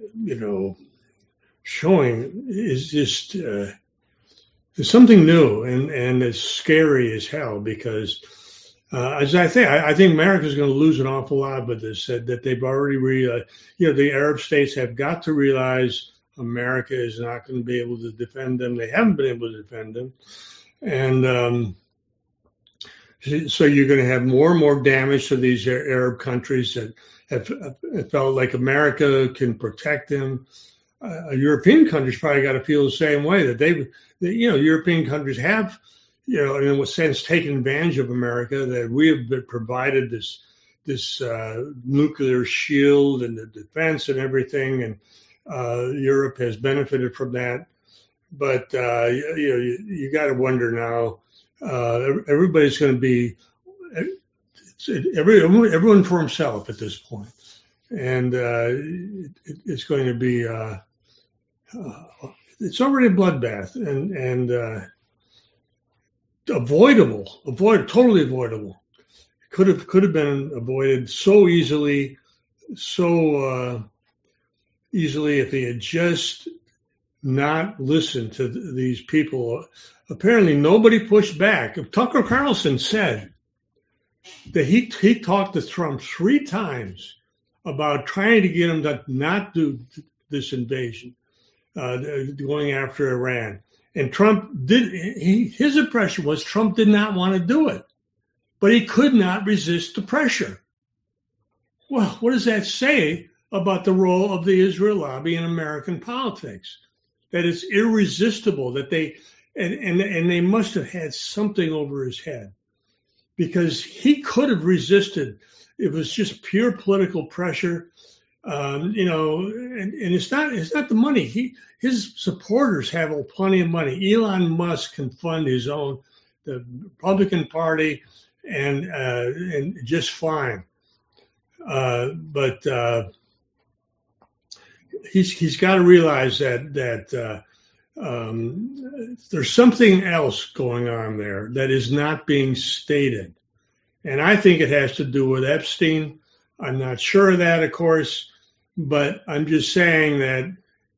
showing is just. It's something new and it's scary as hell because, as I think America's going to lose an awful lot with this. That they've already realized. The Arab states have got to realize America is not going to be able to defend them. They haven't been able to defend them, and so you're going to have more and more damage to these Arab countries that have felt like America can protect them. European countries probably got to feel the same way that European countries have, in a sense, taken advantage of America, that we have been provided this nuclear shield and the defense and everything, and Europe has benefited from that. But you got to wonder now. Everybody's going to be everyone for himself at this point, and it's going to be. It's already a bloodbath and totally avoidable. Could have been avoided so easily if he had just not listened to these people. Apparently, nobody pushed back. Tucker Carlson said that he talked to Trump 3 times about trying to get him to not do this invasion. Going after Iran. And Trump his impression was Trump did not want to do it, but he could not resist the pressure. Well, what does that say about the role of the Israel lobby in American politics? That it's irresistible, that they they must have had something over his head, because he could have resisted. It was just pure political pressure. And it's not the money. His supporters have plenty of money. Elon Musk can fund the Republican Party, and just fine. But he's got to realize that there's something else going on there that is not being stated, and I think it has to do with Epstein. I'm not sure of that, of course. But I'm just saying that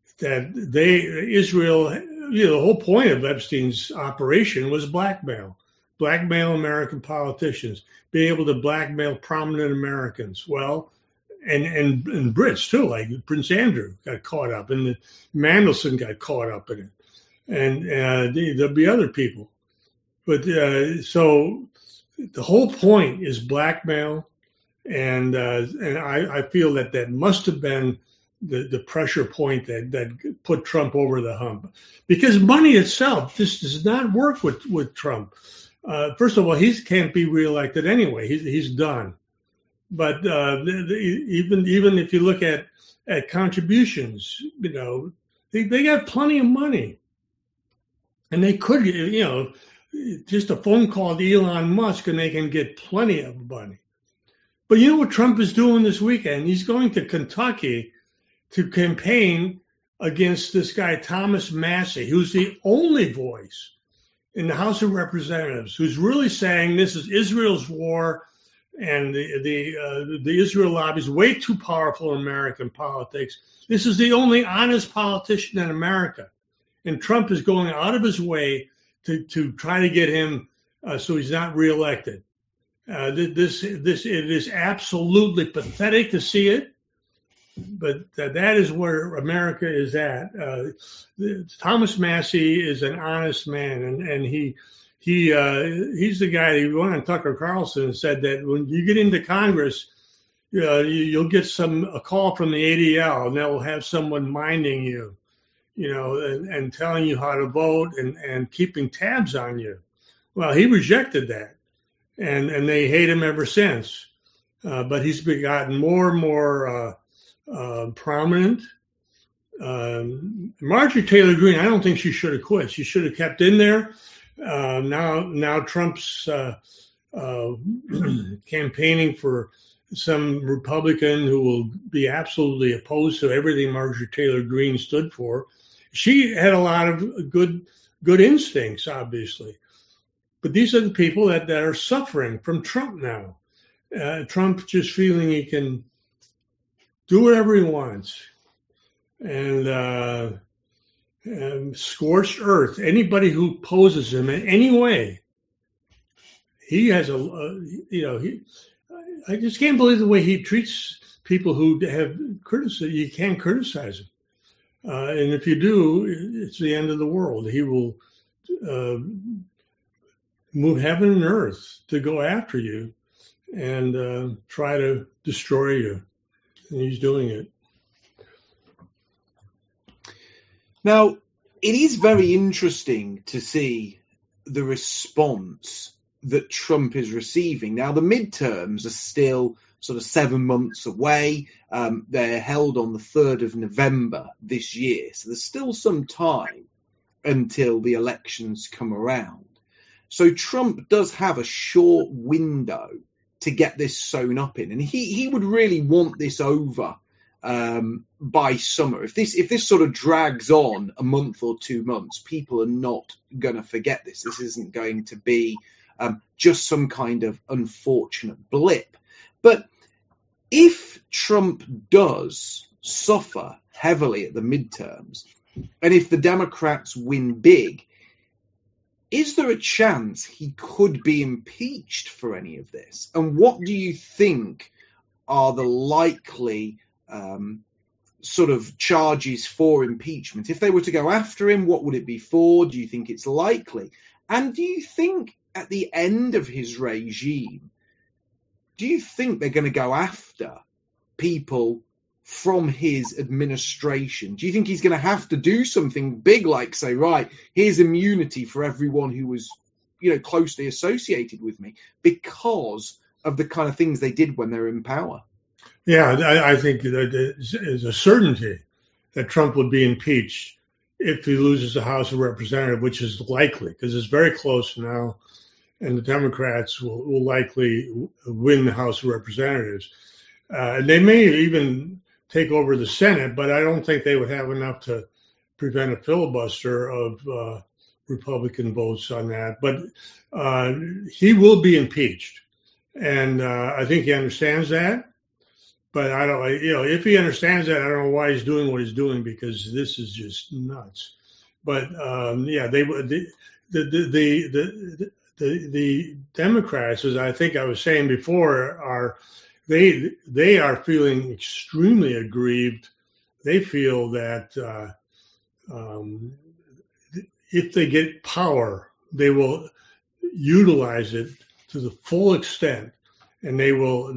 Israel, the whole point of Epstein's operation was blackmail American politicians, being able to blackmail prominent Americans. Well, and Brits too, like Prince Andrew got caught up, and Mandelson got caught up in it, and there'll be other people. But so the whole point is blackmail. And I feel that must have been the pressure point that put Trump over the hump, because money itself just does not work with Trump. First of all, he can't be reelected anyway. He's done. But even if you look at contributions, they got plenty of money, and they could, just a phone call to Elon Musk and they can get plenty of money. But you know what Trump is doing this weekend? He's going to Kentucky to campaign against this guy, Thomas Massie, who's the only voice in the House of Representatives who's really saying this is Israel's war, and the Israel lobby is way too powerful in American politics. This is the only honest politician in America. And Trump is going out of his way to try to get him so he's not reelected. It is absolutely pathetic to see it, but that is where America is at. Thomas Massie is an honest man, and he's the guy who went on Tucker Carlson and said that when you get into Congress, you'll get a call from the ADL, and they'll have someone minding you, and telling you how to vote and keeping tabs on you. Well, he rejected that, and they hate him ever since. But he's gotten more and more prominent. Marjorie Taylor Greene, I don't think she should have quit. She should have kept in there. Now Trump's campaigning for some Republican who will be absolutely opposed to everything Marjorie Taylor Greene stood for. She had a lot of good instincts, obviously. But these are the people that are suffering from Trump now. Trump just feeling he can do whatever he wants. And scorched earth, anybody who opposes him in any way, he has I just can't believe the way he treats people who have criticism. You can't criticize him. And if you do, it's the end of the world. He will move heaven and earth to go after you and try to destroy you. And he's doing it. Now, it is very interesting to see the response that Trump is receiving. Now, the midterms are still sort of 7 months away. They're held on the 3rd of November this year. So there's still some time until the elections come around. So Trump does have a short window to get this sewn up in. And he would really want this over by summer. If this sort of drags on a month or 2 months, people are not going to forget this. This isn't going to be just some kind of unfortunate blip. But if Trump does suffer heavily at the midterms, and if the Democrats win big, is there a chance he could be impeached for any of this? And what do you think are the likely sort of charges for impeachment? If they were to go after him, what would it be for? Do you think it's likely? And do you think at the end of his regime, do you think they're going to go after people from his administration? Do you think he's going to have to do something big, like say, right, here's immunity for everyone who was, closely associated with me, because of the kind of things they did when they were in power? Yeah, I think that there's a certainty that Trump would be impeached if he loses the House of Representatives, which is likely because it's very close now, and the Democrats will likely win the House of Representatives. They may even take over the Senate, but I don't think they would have enough to prevent a filibuster of Republican votes on that. But he will be impeached, and I think he understands that. But I don't, if he understands that, I don't know why he's doing what he's doing, because this is just nuts. But the Democrats, as I think I was saying before, they are feeling extremely aggrieved. They feel that if they get power, they will utilize it to the full extent, and they will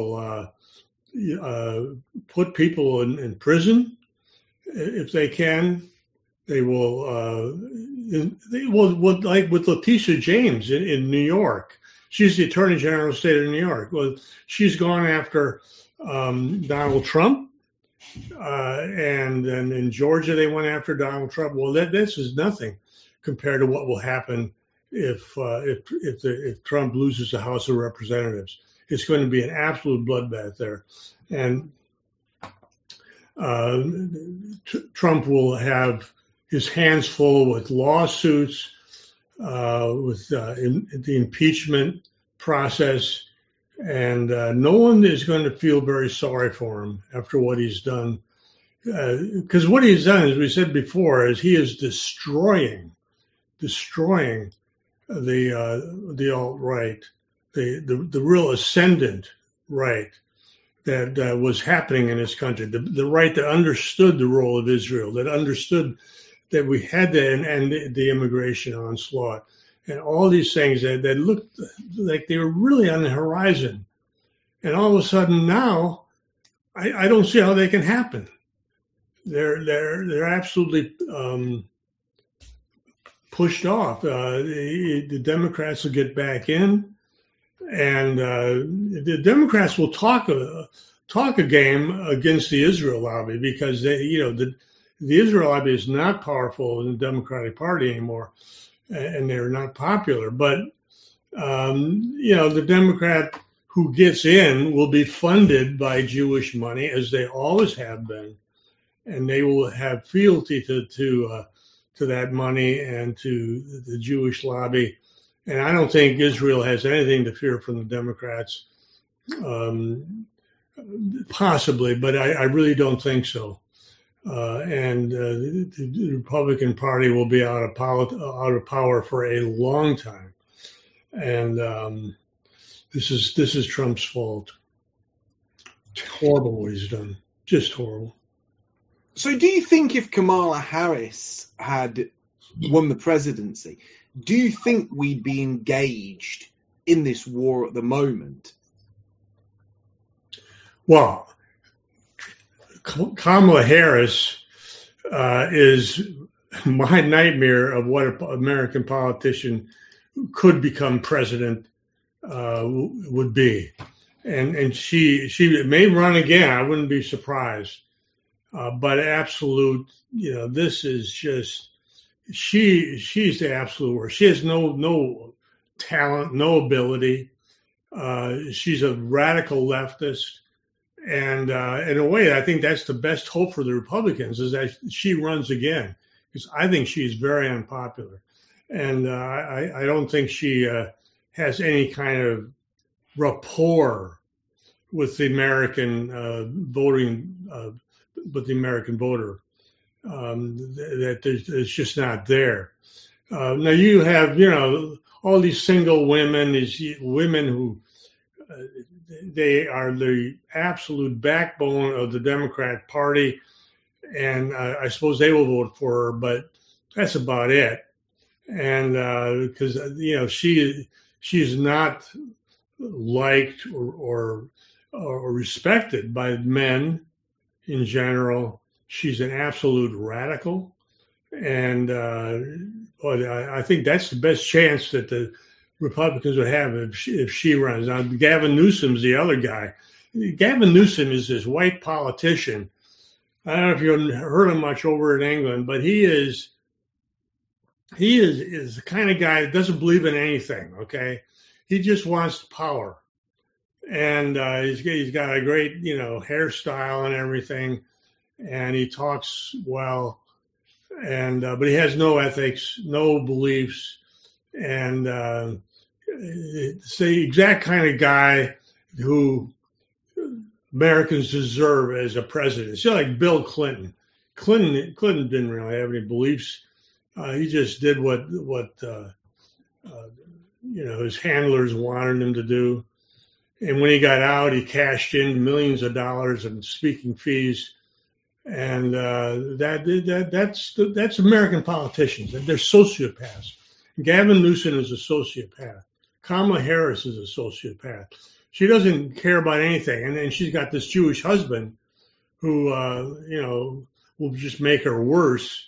put people in prison if they can. They will like with Letitia James in New York. She's the Attorney General of the state of New York. Well, she's gone after Donald Trump, and in Georgia they went after Donald Trump. Well, this is nothing compared to what will happen if Trump loses the House of Representatives. It's going to be an absolute bloodbath there, and Trump will have his hands full with lawsuits, with the impeachment process, and no one is going to feel very sorry for him after what he's done. Because what he's done, as we said before, is he is destroying the alt-right, the real ascendant right that was happening in this country, the right that understood the role of Israel, that understood that we had to end the immigration onslaught, and all these things that looked like they were really on the horizon. And all of a sudden now, I don't see how they can happen. They're absolutely pushed off. The Democrats will get back in, and the Democrats will talk a game against the Israel lobby, because the Israel lobby is not powerful in the Democratic Party anymore, and they're not popular. But the Democrat who gets in will be funded by Jewish money, as they always have been, and they will have fealty to that money and to the Jewish lobby. And I don't think Israel has anything to fear from the Democrats, possibly, but I really don't think so. And the Republican Party will be out of power for a long time. And this is Trump's fault. It's horrible what he's done. Just horrible. So do you think if Kamala Harris had won the presidency, do you think we'd be engaged in this war at the moment? Well, Kamala Harris is my nightmare of what an American politician could become president would be. And she may run again. I wouldn't be surprised. But absolute, this is just, she's the absolute worst. She has no talent, no ability. She's a radical leftist. And in a way, I think that's the best hope for the Republicans, is that she runs again, because I think she's very unpopular. And I don't think she has any kind of rapport with the American with the American voter. That it's just not there. Now you have, all these single women, these women who they are the absolute backbone of the Democrat Party, and I suppose they will vote for her, but that's about it. And because she's not liked or respected by men in general. She's an absolute radical, and I think that's the best chance that the Republicans would have if she runs. Now, Gavin Newsom's the other guy. Gavin Newsom is this white politician. I don't know if you've heard him much over in England, but he is the kind of guy that doesn't believe in anything. Okay, he just wants power, and he's got a great hairstyle and everything, and he talks well, and but he has no ethics, no beliefs, and it's the exact kind of guy who Americans deserve as a president. It's like Bill Clinton. Clinton didn't really have any beliefs. He just did what his handlers wanted him to do. And when he got out, he cashed in millions of dollars in speaking fees. And that's American politicians. They're sociopaths. Gavin Newsom is a sociopath. Kamala Harris is a sociopath. She doesn't care about anything. And then she's got this Jewish husband who, will just make her worse.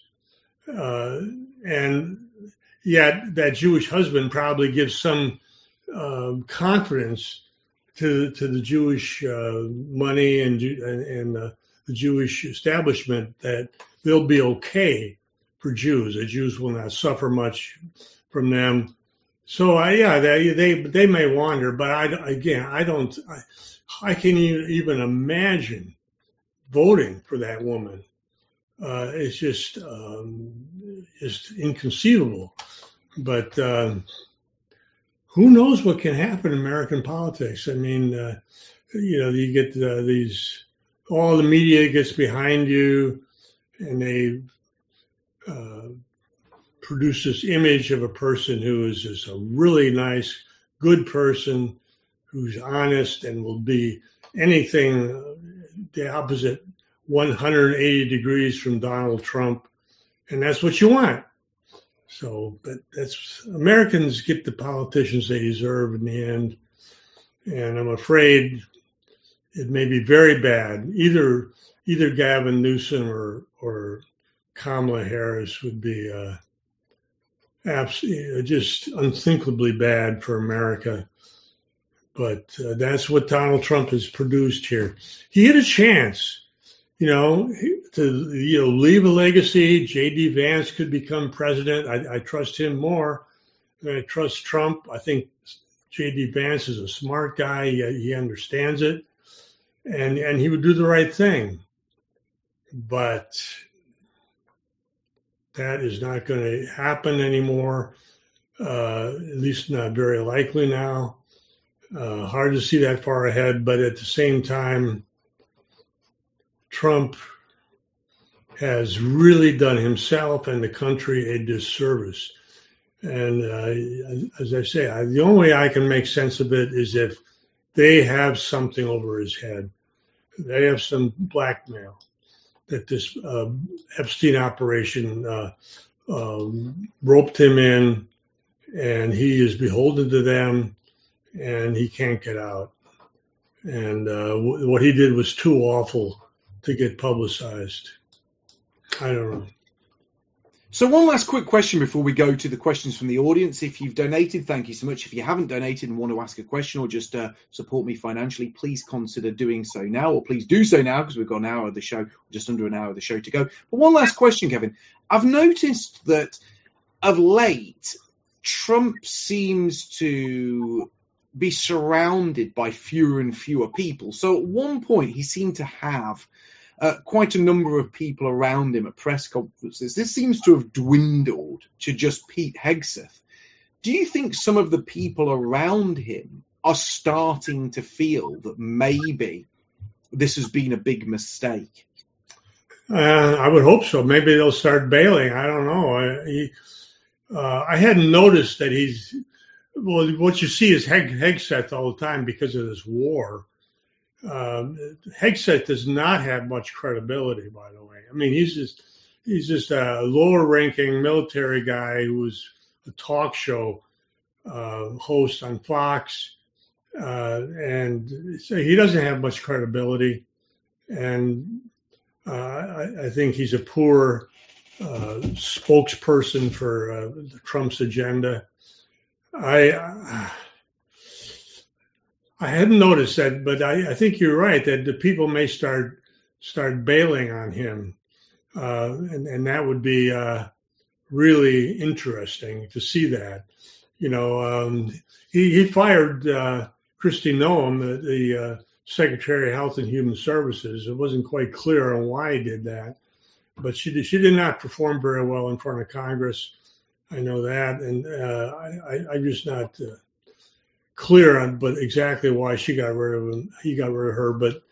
And yet that Jewish husband probably gives some confidence to the Jewish money and the Jewish establishment that they'll be okay for Jews. The Jews will not suffer much from them. So they may wander, but I can't even imagine voting for that woman. It's just inconceivable. But who knows what can happen in American politics? I mean, you get all the media gets behind you, and they produce this image of a person who is just a really nice, good person who's honest and will be anything the opposite 180 degrees from Donald Trump. And that's what you want. So, but that's Americans get the politicians they deserve in the end. And I'm afraid it may be very bad. Either Gavin Newsom or Kamala Harris would be absolutely just unthinkably bad for America. But that's what Donald Trump has produced here. He had a chance, to leave a legacy. J.D. Vance could become president. I trust him more than I trust Trump. I think J.D. Vance is a smart guy. He understands it, and he would do the right thing. But that is not going to happen anymore, at least not very likely now. Hard to see that far ahead, but at the same time, Trump has really done himself and the country a disservice. And as I say, the only way I can make sense of it is if they have something over his head. They have some blackmail that this Epstein operation roped him in, and he is beholden to them, and he can't get out. And what he did was too awful to get publicized. I don't know. So one last quick question before we go to the questions from the audience. If you've donated, thank you so much. If you haven't donated and want to ask a question or just support me financially, please consider doing so now, or please do so now, because we've got an hour of the show, just under an hour of the show to go. But one last question, Kevin. I've noticed that of late, Trump seems to be surrounded by fewer and fewer people. So at one point, he seemed to have quite a number of people around him at press conferences. This seems to have dwindled to just Pete Hegseth. Do you think some of the people around him are starting to feel that maybe this has been a big mistake? I would hope so. Maybe they'll start bailing. I don't know. I hadn't noticed that what you see is Hegseth all the time because of this war. Hegseth does not have much credibility, by the way. I mean, he's just a lower-ranking military guy who was a talk show host on Fox, and so he doesn't have much credibility. And I think he's a poor spokesperson for Trump's agenda. I hadn't noticed that, but I think you're right that the people may start bailing on him, and that would be really interesting to see that. He fired Kristi Noem, the Secretary of Health and Human Services. It wasn't quite clear on why he did that, but she did not perform very well in front of Congress. I know that, and I'm just not clear on but exactly why she got rid of him. He got rid of her, but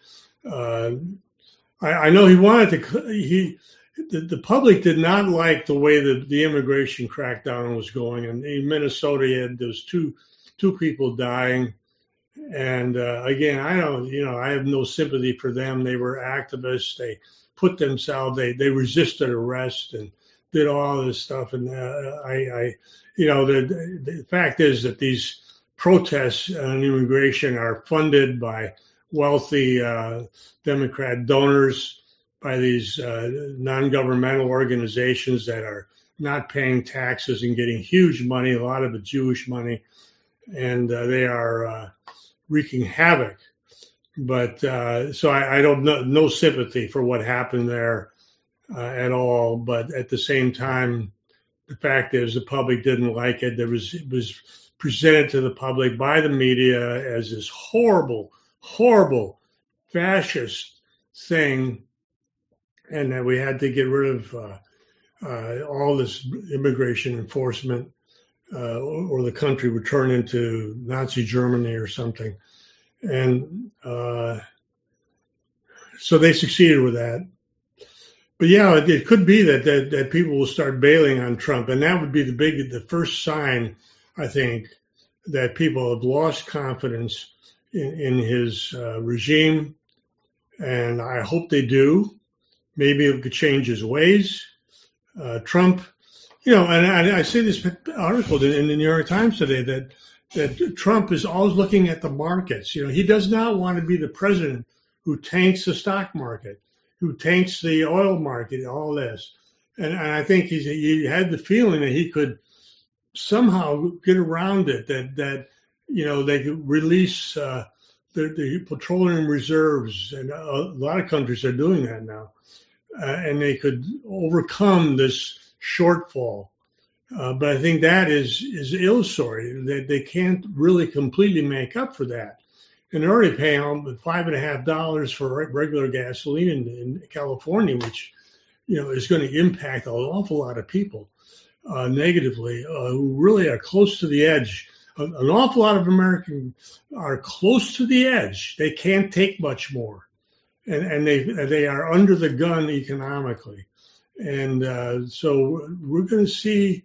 I know he wanted to. The public did not like the way that the immigration crackdown was going, and in Minnesota, there was two people dying. And again, I have no sympathy for them. They were activists. They put themselves. They resisted arrest and did all this stuff. And the fact is that these protests on immigration are funded by wealthy Democrat donors, by these non-governmental organizations that are not paying taxes and getting huge money, a lot of it Jewish money, and they are wreaking havoc. But so I don't know, no sympathy for what happened there at all. But at the same time, the fact is the public didn't like it. It was presented to the public by the media as this horrible, horrible fascist thing, and that we had to get rid of all this immigration enforcement, or the country would turn into Nazi Germany or something. And so they succeeded with that. But yeah, it could be that people will start bailing on Trump, and that would be the first sign, I think, that people have lost confidence in his regime, and I hope they do. Maybe it could change his ways. Trump, and I see this article in the New York Times today that Trump is always looking at the markets. He does not want to be the president who tanks the stock market, who tanks the oil market, all this. And I think he had the feeling that he could somehow get around it, that they could release the petroleum reserves, and a lot of countries are doing that now, and they could overcome this shortfall. But I think that is illusory, that they can't really completely make up for that. And they're already paying $5.50 for regular gasoline in California, which, is going to impact an awful lot of people negatively, who really are close to the edge. An awful lot of Americans are close to the edge. They can't take much more, and they are under the gun economically. And so we're going to see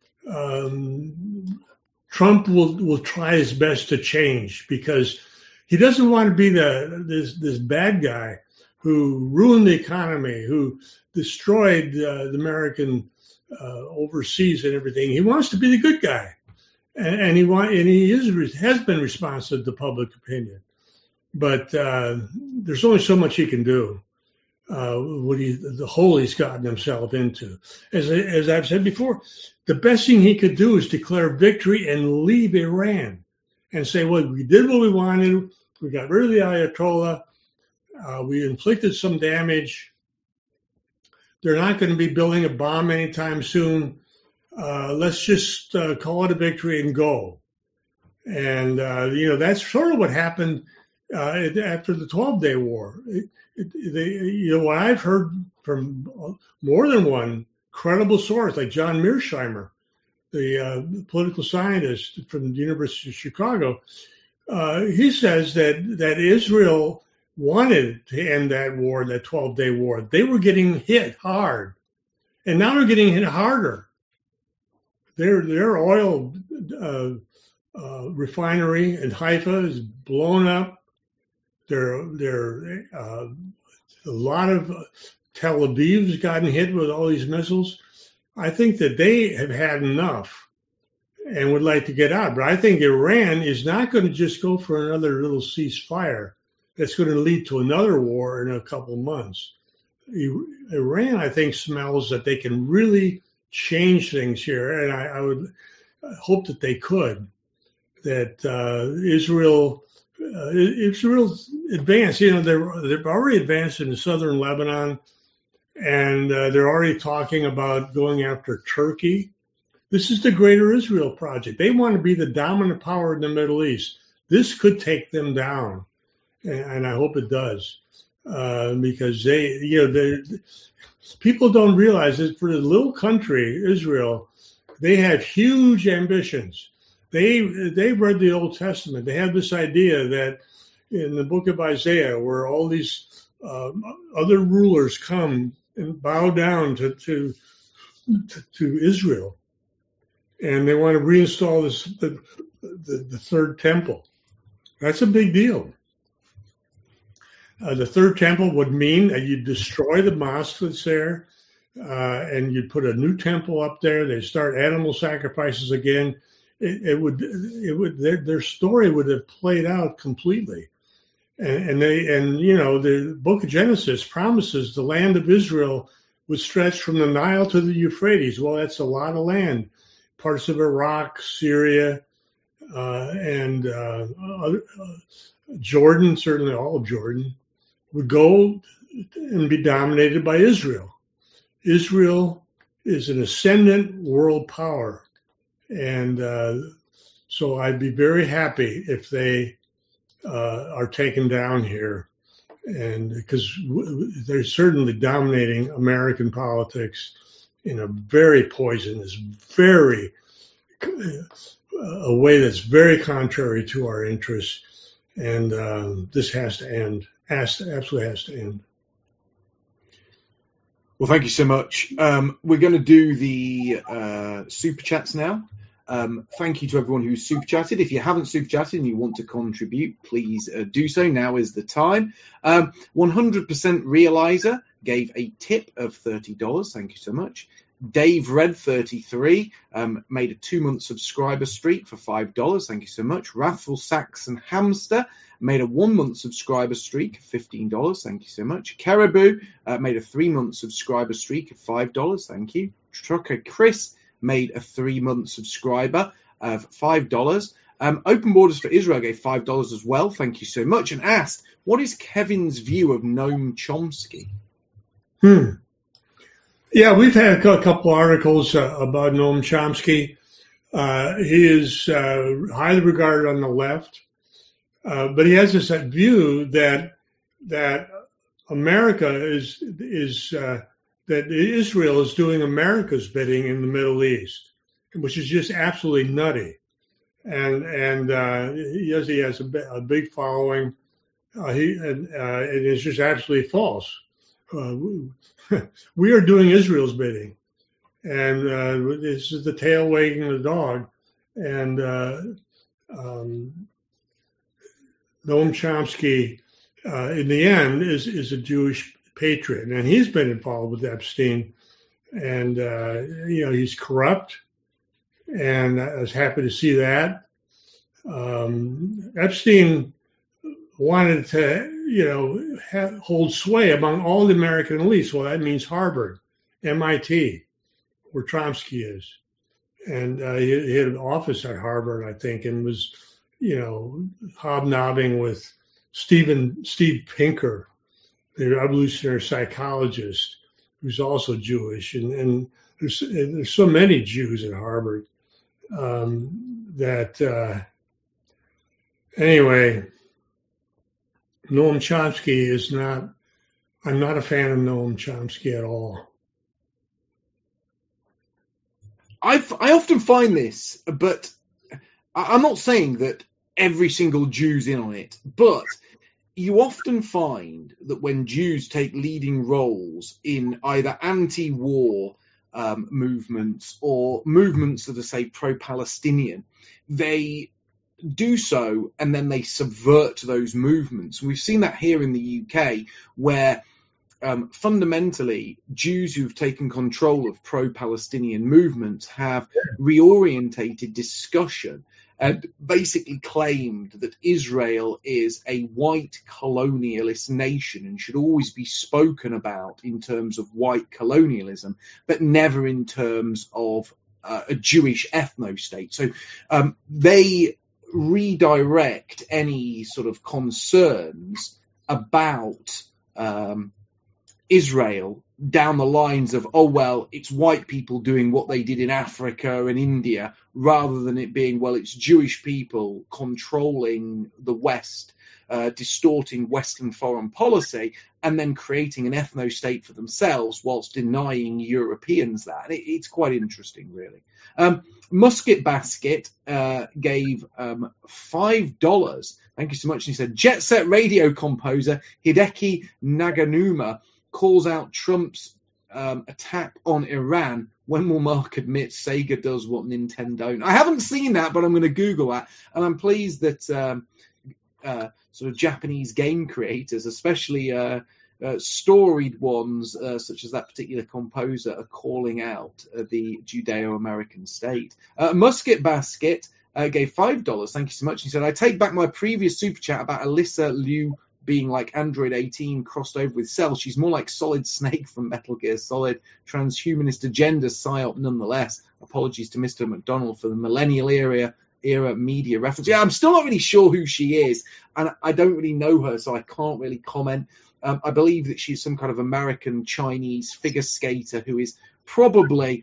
Trump will try his best to change, because he doesn't want to be this bad guy who ruined the economy, who destroyed the American overseas and everything. He wants to be the good guy, and he has been responsive to public opinion. But there's only so much he can do. The hole he's gotten himself into. As I've said before, the best thing he could do is declare victory and leave Iran and say, well, we did what we wanted. We got rid of the Ayatollah. We inflicted some damage. They're not going to be building a bomb anytime soon. Let's just call it a victory and go. And, that's sort of what happened after the 12-Day War. What I've heard from more than one credible source, like John Mearsheimer, the political scientist from the University of Chicago, he says that Israel wanted to end that war, that 12-Day War. They were getting hit hard, and now they're getting hit harder. Their oil refinery in Haifa is blown up. A lot of Tel Aviv's gotten hit with all these missiles. I think that they have had enough and would like to get out. But I think Iran is not going to just go for another little ceasefire that's going to lead to another war in a couple of months. Iran, I think, smells that they can really change things here, and I would hope that they could. That Israel's advanced. They've already advanced into southern Lebanon, and they're already talking about going after Turkey. This is the Greater Israel Project. They want to be the dominant power in the Middle East. This could take them down, and I hope it does, because people don't realize that for the little country Israel, they have huge ambitions. They've read the Old Testament. They have this idea that in the book of Isaiah, where all these other rulers come and bow down to Israel, and they want to reinstall the third temple. That's a big deal. The third temple would mean that you destroy the mosque that's there, and you put a new temple up there. They start animal sacrifices again. Their story would have played out completely, and the book of Genesis promises the land of Israel would stretch from the Nile to the Euphrates. Well, that's a lot of land. Parts of Iraq, Syria, and Jordan, certainly all of Jordan, would go and be dominated by Israel. Israel is an ascendant world power. And so I'd be very happy if they are taken down here, and because they're certainly dominating American politics in a very poisonous, a way that's very contrary to our interests. And this has to end. Absolutely has to end. Well, thank you so much. We're going to do the super chats now. Thank you to everyone who's super chatted. If you haven't super chatted and you want to contribute, please do so. Now is the time. 100% Realizer gave a tip of $30. Thank you so much. Dave Red 33 made a 2-month subscriber streak for $5. Thank you so much. Wrathful Saxon Hamster made a 1-month subscriber streak of $15. Thank you so much. Caribou made a 3-month subscriber streak of $5. Thank you. Trucker Chris made a 3-month subscriber of $5. Open Borders for Israel gave $5 as well. Thank you so much. And asked, what is Kevin's view of Noam Chomsky? Yeah, we've had a couple articles about Noam Chomsky. He is highly regarded on the left, but he has this view that America that Israel is doing America's bidding in the Middle East, which is just absolutely nutty. And he has a big following. And it's just absolutely false. We are doing Israel's bidding, and this is the tail wagging the dog. And Noam Chomsky, in the end, is a Jewish patriot, and he's been involved with Epstein, and he's corrupt, and I was happy to see that. Epstein wanted to, hold sway among all the American elites. Well, that means Harvard, MIT, where Chomsky is. And he had an office at Harvard, I think, and was, hobnobbing with Steve Pinker, the evolutionary psychologist, who's also Jewish. And there's so many Jews at Harvard anyway, Noam Chomsky I'm not a fan of Noam Chomsky at all. I often find this, but I'm not saying that every single Jew's in on it, but you often find that when Jews take leading roles in either anti-war movements or movements that are, say, pro-Palestinian, they do so and then they subvert those movements. We've seen that here in the UK, where fundamentally Jews who've taken control of pro-Palestinian movements have reorientated discussion and basically claimed that Israel is a white colonialist nation and should always be spoken about in terms of white colonialism, but never in terms of a Jewish ethno-state. So they redirect any sort of concerns about Israel down the lines of, oh, well, it's white people doing what they did in Africa and India, rather than it being, well, it's Jewish people controlling the West, distorting Western foreign policy, and then creating an ethno-state for themselves whilst denying Europeans that. It's quite interesting, really. Musket Basket gave $5. Thank you so much. And he said, Jet Set radio composer Hideki Naganuma calls out Trump's attack on Iran. When will Mark admit Sega does what Nintendo don't? I haven't seen that, but I'm going to Google that. And I'm pleased that sort of Japanese game creators, especially storied ones such as that particular composer, are calling out the Judeo-American state. Musket Basket gave $5. Thank you so much. He said, I take back my previous super chat about Alyssa Liu being like Android 18 crossed over with Cell. She's more like Solid Snake from Metal Gear Solid. Transhumanist agenda psyop nonetheless. Apologies to Mr. McDonald for the millennial era media reference. Yeah, I'm still not really sure who she is, and I don't really know her, so I can't really comment. I believe that she's some kind of American Chinese figure skater who is probably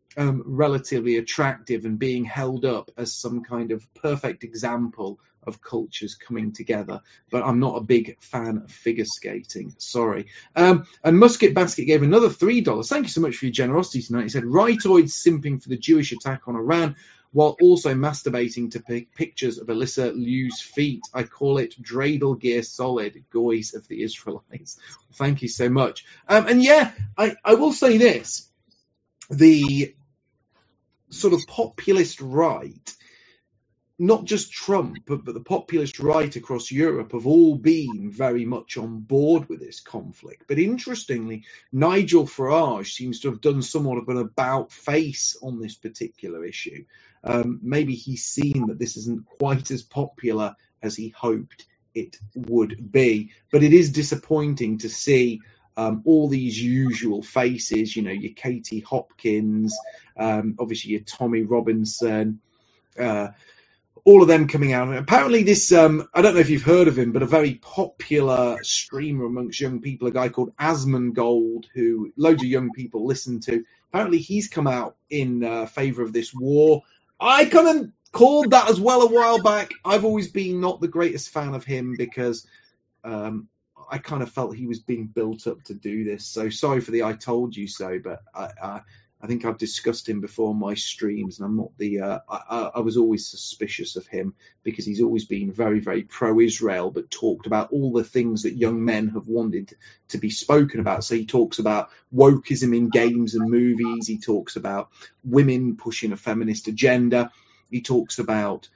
relatively attractive and being held up as some kind of perfect example of cultures coming together. But I'm not a big fan of figure skating. Sorry. And Musket Basket gave another $3. Thank you so much for your generosity tonight. He said, rightoids simping for the Jewish attack on Iran while also masturbating to pictures of Alyssa Liu's feet. I call it dreidel gear solid, goys of the Israelites. Thank you so much. And yeah, I will say this. The sort of populist right, not just Trump, but the populist right across Europe have all been very much on board with this conflict. But interestingly, Nigel Farage seems to have done somewhat of an about face on this particular issue. Maybe he's seen that this isn't quite as popular as he hoped it would be. But it is disappointing to see all these usual faces, you know, your Katie Hopkins, obviously your Tommy Robinson, all of them coming out. Apparently this, I don't know if you've heard of him, but a very popular streamer amongst young people, a guy called Asmongold, who loads of young people listen to. Apparently he's come out in favour of this war. I kind of called that as well a while back. I've always been not the greatest fan of him because I kind of felt he was being built up to do this. So sorry for the I told you so, but I think I've discussed him before on my streams, and I'm not the. I was always suspicious of him because he's always been very, very pro-Israel, but talked about all the things that young men have wanted to be spoken about. So he talks about wokeism in games and movies. He talks about women pushing a feminist agenda. He talks about,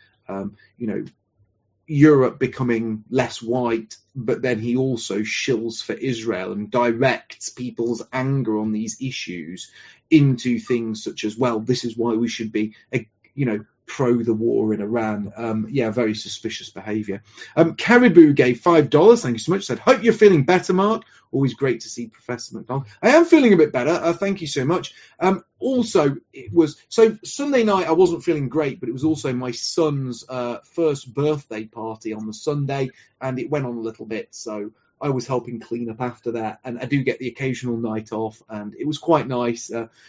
Europe becoming less white, but then he also shills for Israel and directs people's anger on these issues into things such as, well, this is why we should be, pro the war in Iran. Very suspicious behaviour. Caribou gave $5. Thank you so much. Said, hope you're feeling better, Mark. Always great to see Professor McDonald. I am feeling a bit better. Thank you so much. Also, it was so Sunday night. I wasn't feeling great, but it was also my son's first birthday party on the Sunday, and it went on a little bit. So I was helping clean up after that, and I do get the occasional night off, and it was quite nice.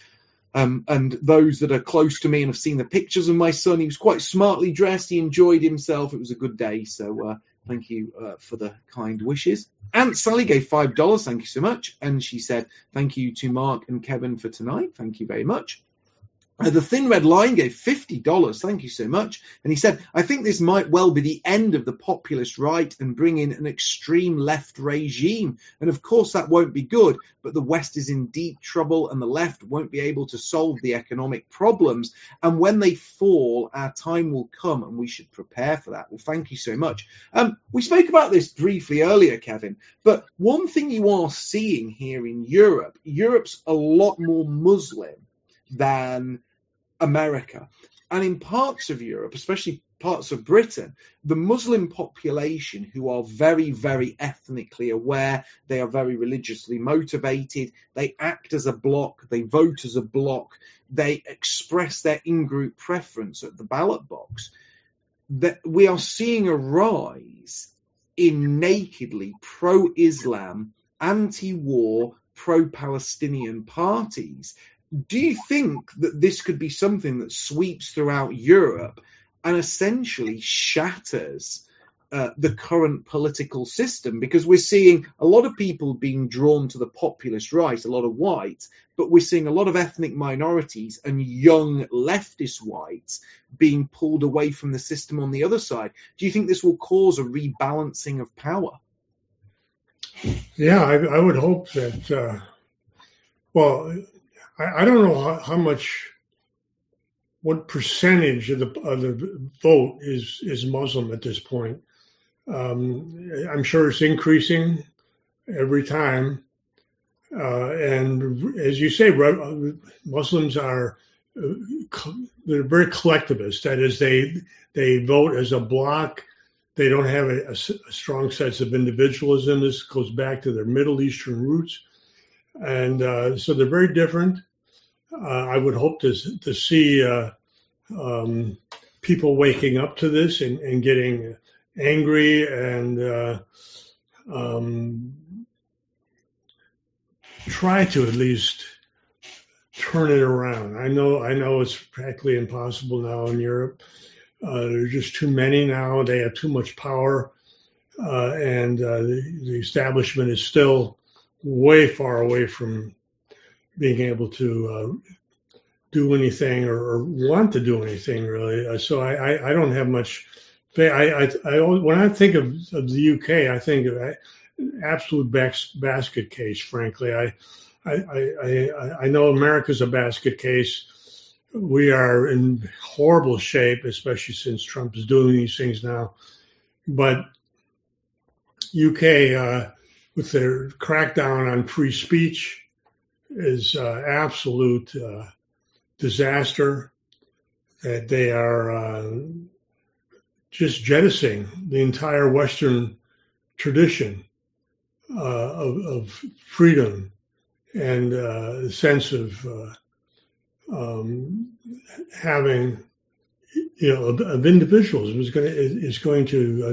And those that are close to me and have seen the pictures of my son, he was quite smartly dressed. He enjoyed himself. It was a good day. So thank you for the kind wishes. Aunt Sally gave $5. Thank you so much. And she said, thank you to Mark and Kevin for tonight. Thank you very much. The Thin Red Line gave $50. Thank you so much. And he said, I think this might well be the end of the populist right and bring in an extreme left regime. And of course, that won't be good. But the West is in deep trouble and the left won't be able to solve the economic problems. And when they fall, our time will come and we should prepare for that. Well, thank you so much. We spoke about this briefly earlier, Kevin. But one thing you are seeing here in Europe, Europe's a lot more Muslim than America. And in parts of Europe, especially parts of Britain, the Muslim population, who are very, very ethnically aware, they are very religiously motivated, they act as a bloc, they vote as a bloc, they express their in-group preference at the ballot box, that we are seeing a rise in nakedly pro-Islam, anti-war, pro-Palestinian parties. Do you think that this could be something that sweeps throughout Europe and essentially shatters the current political system? Because we're seeing a lot of people being drawn to the populist right, a lot of whites, but we're seeing a lot of ethnic minorities and young leftist whites being pulled away from the system on the other side. Do you think this will cause a rebalancing of power? Yeah, I would hope that, I don't know how much, what percentage of the vote is Muslim at this point. I'm sure it's increasing every time. And as you say, Muslims are, they're very collectivist. That is, they vote as a bloc. They don't have a strong sense of individualism. This goes back to their Middle Eastern roots. And so they're very different. I would hope to see people waking up to this and getting angry and try to at least turn it around. I know it's practically impossible now in Europe. There's just too many now. They have too much power, and the establishment is still way far away from being able to do anything or want to do anything really. So I don't have much. When I think of the UK, I think of an absolute basket case. Frankly, I know America's a basket case. We are in horrible shape, especially since Trump is doing these things now. But UK, with their crackdown on free speech, is absolute disaster. That they are just jettisoning the entire Western tradition of freedom and the sense of having, of individuals is going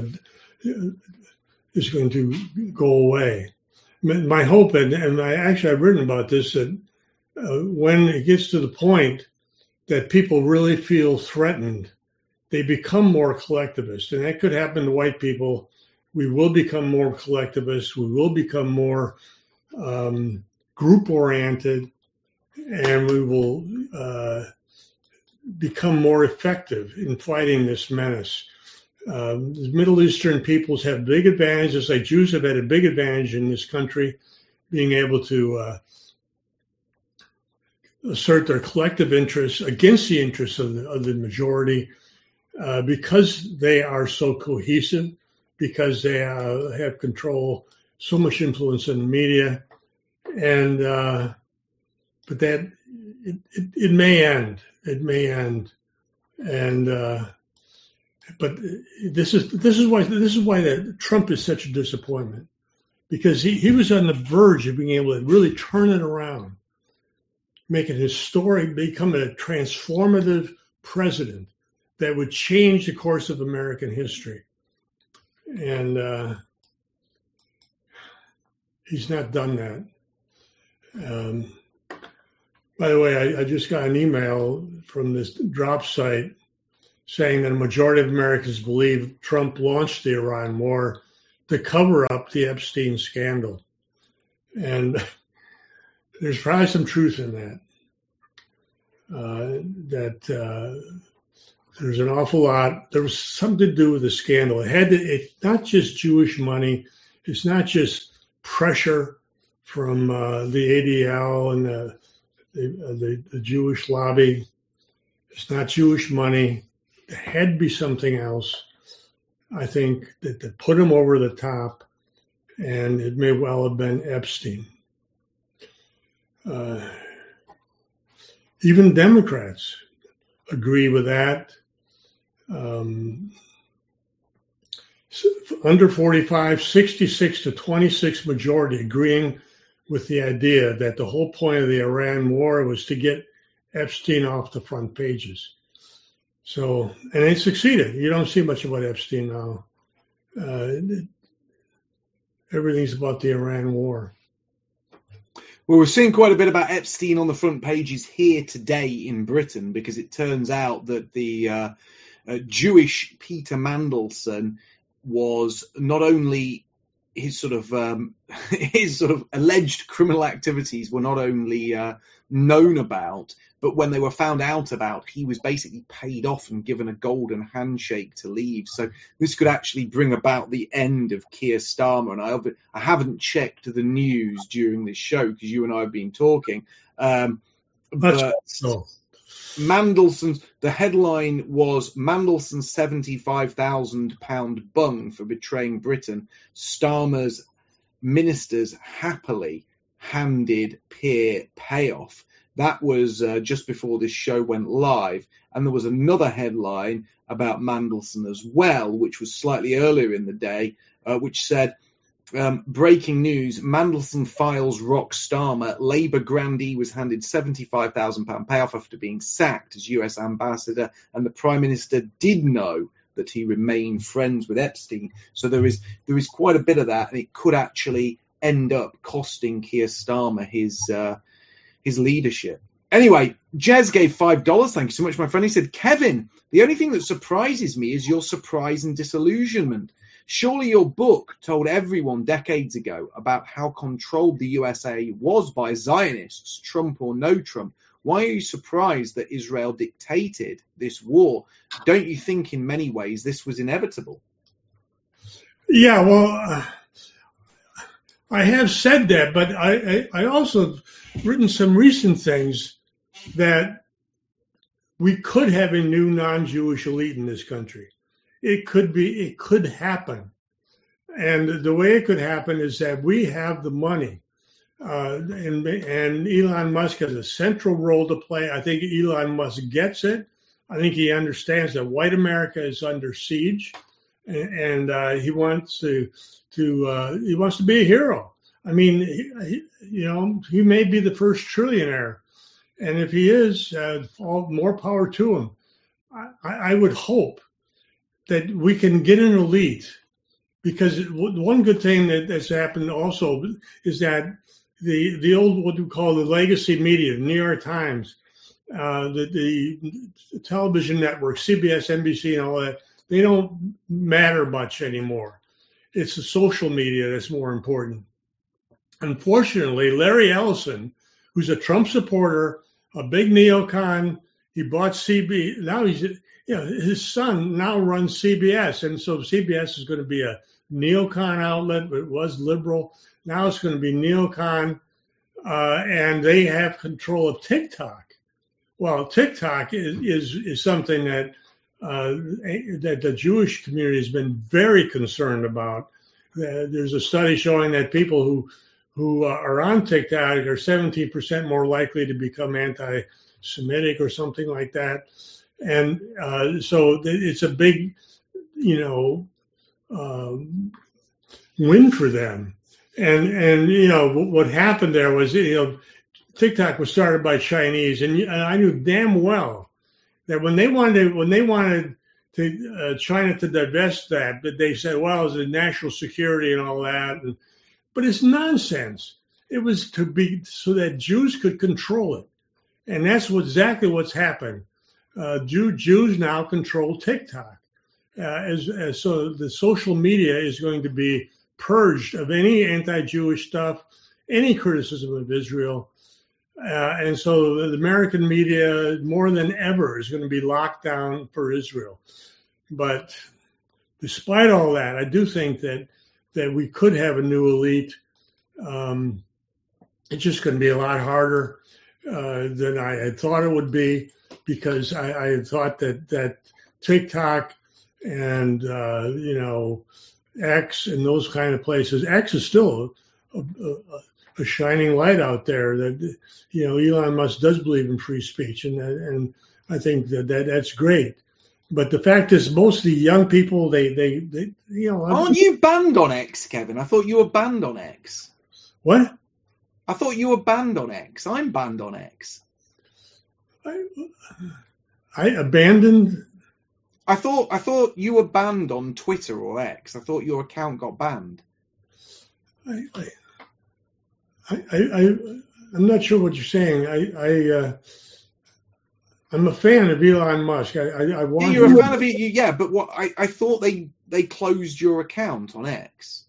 to go away. My hope, and I've written about this, that when it gets to the point that people really feel threatened, they become more collectivist, and that could happen to white people. We will become more collectivist. We will become more group-oriented, and we will become more effective in fighting this menace. The Middle Eastern peoples have big advantages, like Jews have had a big advantage in this country, being able to assert their collective interests against the interests of the majority, because they are so cohesive, because they have control, so much influence in the media, and but that it may end. It may end, and but this is why that Trump is such a disappointment, because he was on the verge of being able to really turn it around, make it historic, become a transformative president that would change the course of American history. And he's not done that. By the way, I just got an email from this drop site saying that a majority of Americans believe Trump launched the Iran war to cover up the Epstein scandal. And there's probably some truth in that. There's an awful lot. There was something to do with the scandal. It's not just Jewish money. It's not just pressure from the ADL and the Jewish lobby. It's not Jewish money. It had to be something else. I think that put him over the top, and it may well have been Epstein. Even Democrats agree with that. Under 45, 66 to 26 majority agreeing with the idea that the whole point of the Iran war was to get Epstein off the front pages. So, and they succeeded. You don't see much about Epstein now. Everything's about the Iran war. Well, we're seeing quite a bit about Epstein on the front pages here today in Britain, because it turns out that the Jewish Peter Mandelson was not only his sort of alleged criminal activities were not only known about, but when they were found out about, he was basically paid off and given a golden handshake to leave. So this could actually bring about the end of Keir Starmer. And I haven't checked the news during this show because you and I have been talking. But Mandelson's, the headline was Mandelson's £75,000 bung for betraying Britain. Starmer's ministers happily handed peer payoff. That was just before this show went live. And there was another headline about Mandelson as well, which was slightly earlier in the day, which said, breaking news, Mandelson files rock Starmer. Labour grandee was handed £75,000 payoff after being sacked as US ambassador, and the Prime Minister did know that he remained friends with Epstein. So there is quite a bit of that, and it could actually end up costing Keir Starmer his leadership. Anyway, Jez gave $5. Thank you so much, my friend. He said, Kevin, the only thing that surprises me is your surprise and disillusionment. Surely your book told everyone decades ago about how controlled the USA was by Zionists, Trump or no Trump. Why are you surprised that Israel dictated this war? Don't you think in many ways this was inevitable? Yeah, well, I have said that, but I also have written some recent things that we could have a new non-Jewish elite in this country. It could happen. And the way it could happen is that we have the money. And Elon Musk has a central role to play. I think Elon Musk gets it. I think he understands that white America is under siege, and he wants to be a hero. I mean, he may be the first trillionaire, and if he is, more power to him. I would hope that we can get an elite, because one good thing that's happened also is that the old, what we call the legacy media, the New York Times, the television networks, CBS, NBC, and all that, they don't matter much anymore. It's the social media that's more important. Unfortunately, Larry Ellison, who's a Trump supporter, a big neocon, he bought CBS. Now his son now runs CBS, and so CBS is going to be a neocon outlet. It was liberal. Now it's going to be neocon, and they have control of TikTok. Well, TikTok is something that the Jewish community has been very concerned about. There's a study showing that people who are on TikTok are 17% more likely to become anti-Semitic or something like that. And so it's a big, win for them. And what happened there was, TikTok was started by Chinese, and I knew damn well that when they wanted to China to divest that they said, well, it's a national security and all that. But it's nonsense. It was to be so that Jews could control it. And that's exactly what's happened. Jews now control TikTok. So the social media is going to be purged of any anti-Jewish stuff, any criticism of Israel. And so the American media, more than ever, is going to be locked down for Israel. But despite all that, I do think that we could have a new elite. It's just going to be a lot harder than I had thought it would be, because I had thought that TikTok and X and those kind of places. X is still a shining light out there. That Elon Musk does believe in free speech, and I think that's great. But the fact is, most of the young people, they Aren't you banned on X, Kevin? I thought you were banned on X. What? I thought you were banned on X. I'm banned on X. I abandoned. I thought you were banned on Twitter or X. I thought your account got banned. I'm not sure what you're saying. I'm a fan of Elon Musk. I want. You're a fan of it, yeah. But what I thought they closed your account on X.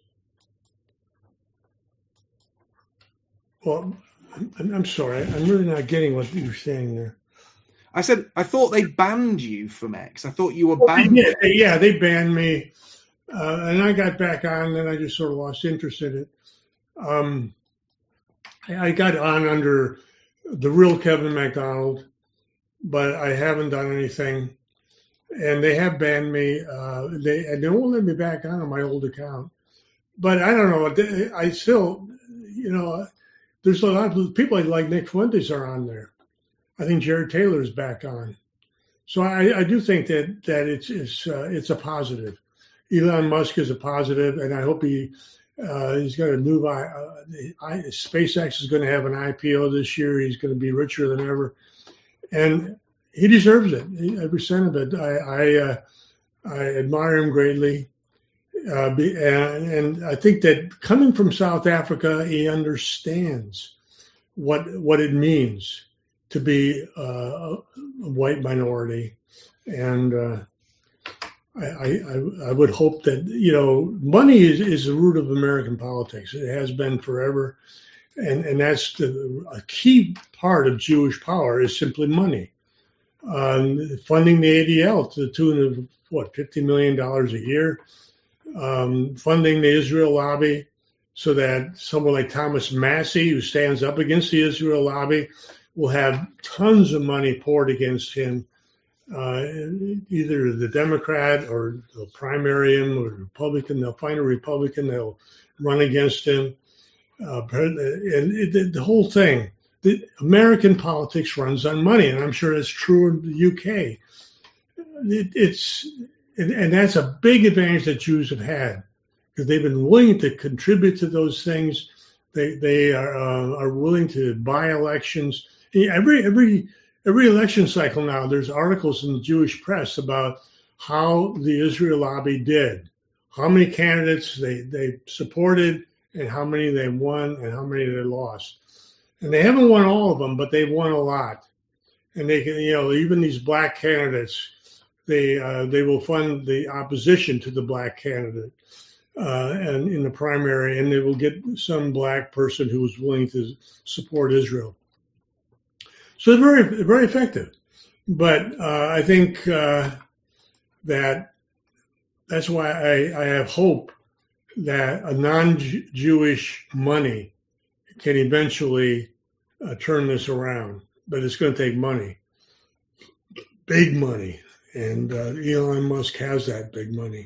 Well, I'm sorry. I'm really not getting what you're saying there. I said I thought they banned you from X. I thought you were banned. Yeah, they banned me, and I got back on, and then I just sort of lost interest in it. I got on under the real Kevin McDonald, but I haven't done anything, and they have banned me. They won't let me back on my old account, but I don't know. I still, there's a lot of people like Nick Fuentes are on there. I think Jared Taylor is back on, so I do think that it's a positive. Elon Musk is a positive, and I hope he's going to move. SpaceX is going to have an IPO this year. He's going to be richer than ever, and he deserves it. Every cent of it. I admire him greatly, and I think that coming from South Africa, he understands what it means. to be a white minority. And I would hope that, money is the root of American politics. It has been forever. And that's a key part of Jewish power is simply money. Funding the ADL to the tune of, $50 million a year. Funding the Israel lobby so that someone like Thomas Massie, who stands up against the Israel lobby, will have tons of money poured against him. Either the Democrat or they'll primary him or Republican. They'll find a Republican. They'll run against him. The whole thing, the American politics runs on money, and I'm sure that's true in the UK. And that's a big advantage that Jews have had because they've been willing to contribute to those things. They are willing to buy elections. Every election cycle now, there's articles in the Jewish press about how the Israel lobby did, how many candidates they supported, and how many they won and how many they lost. And they haven't won all of them, but they've won a lot. And they can, even these black candidates, they will fund the opposition to the black candidate and in the primary, and they will get some black person who is willing to support Israel. So it's very, very effective. But I think that that's why I have hope that a non-Jewish money can eventually turn this around. But it's going to take money, big money. And Elon Musk has that big money.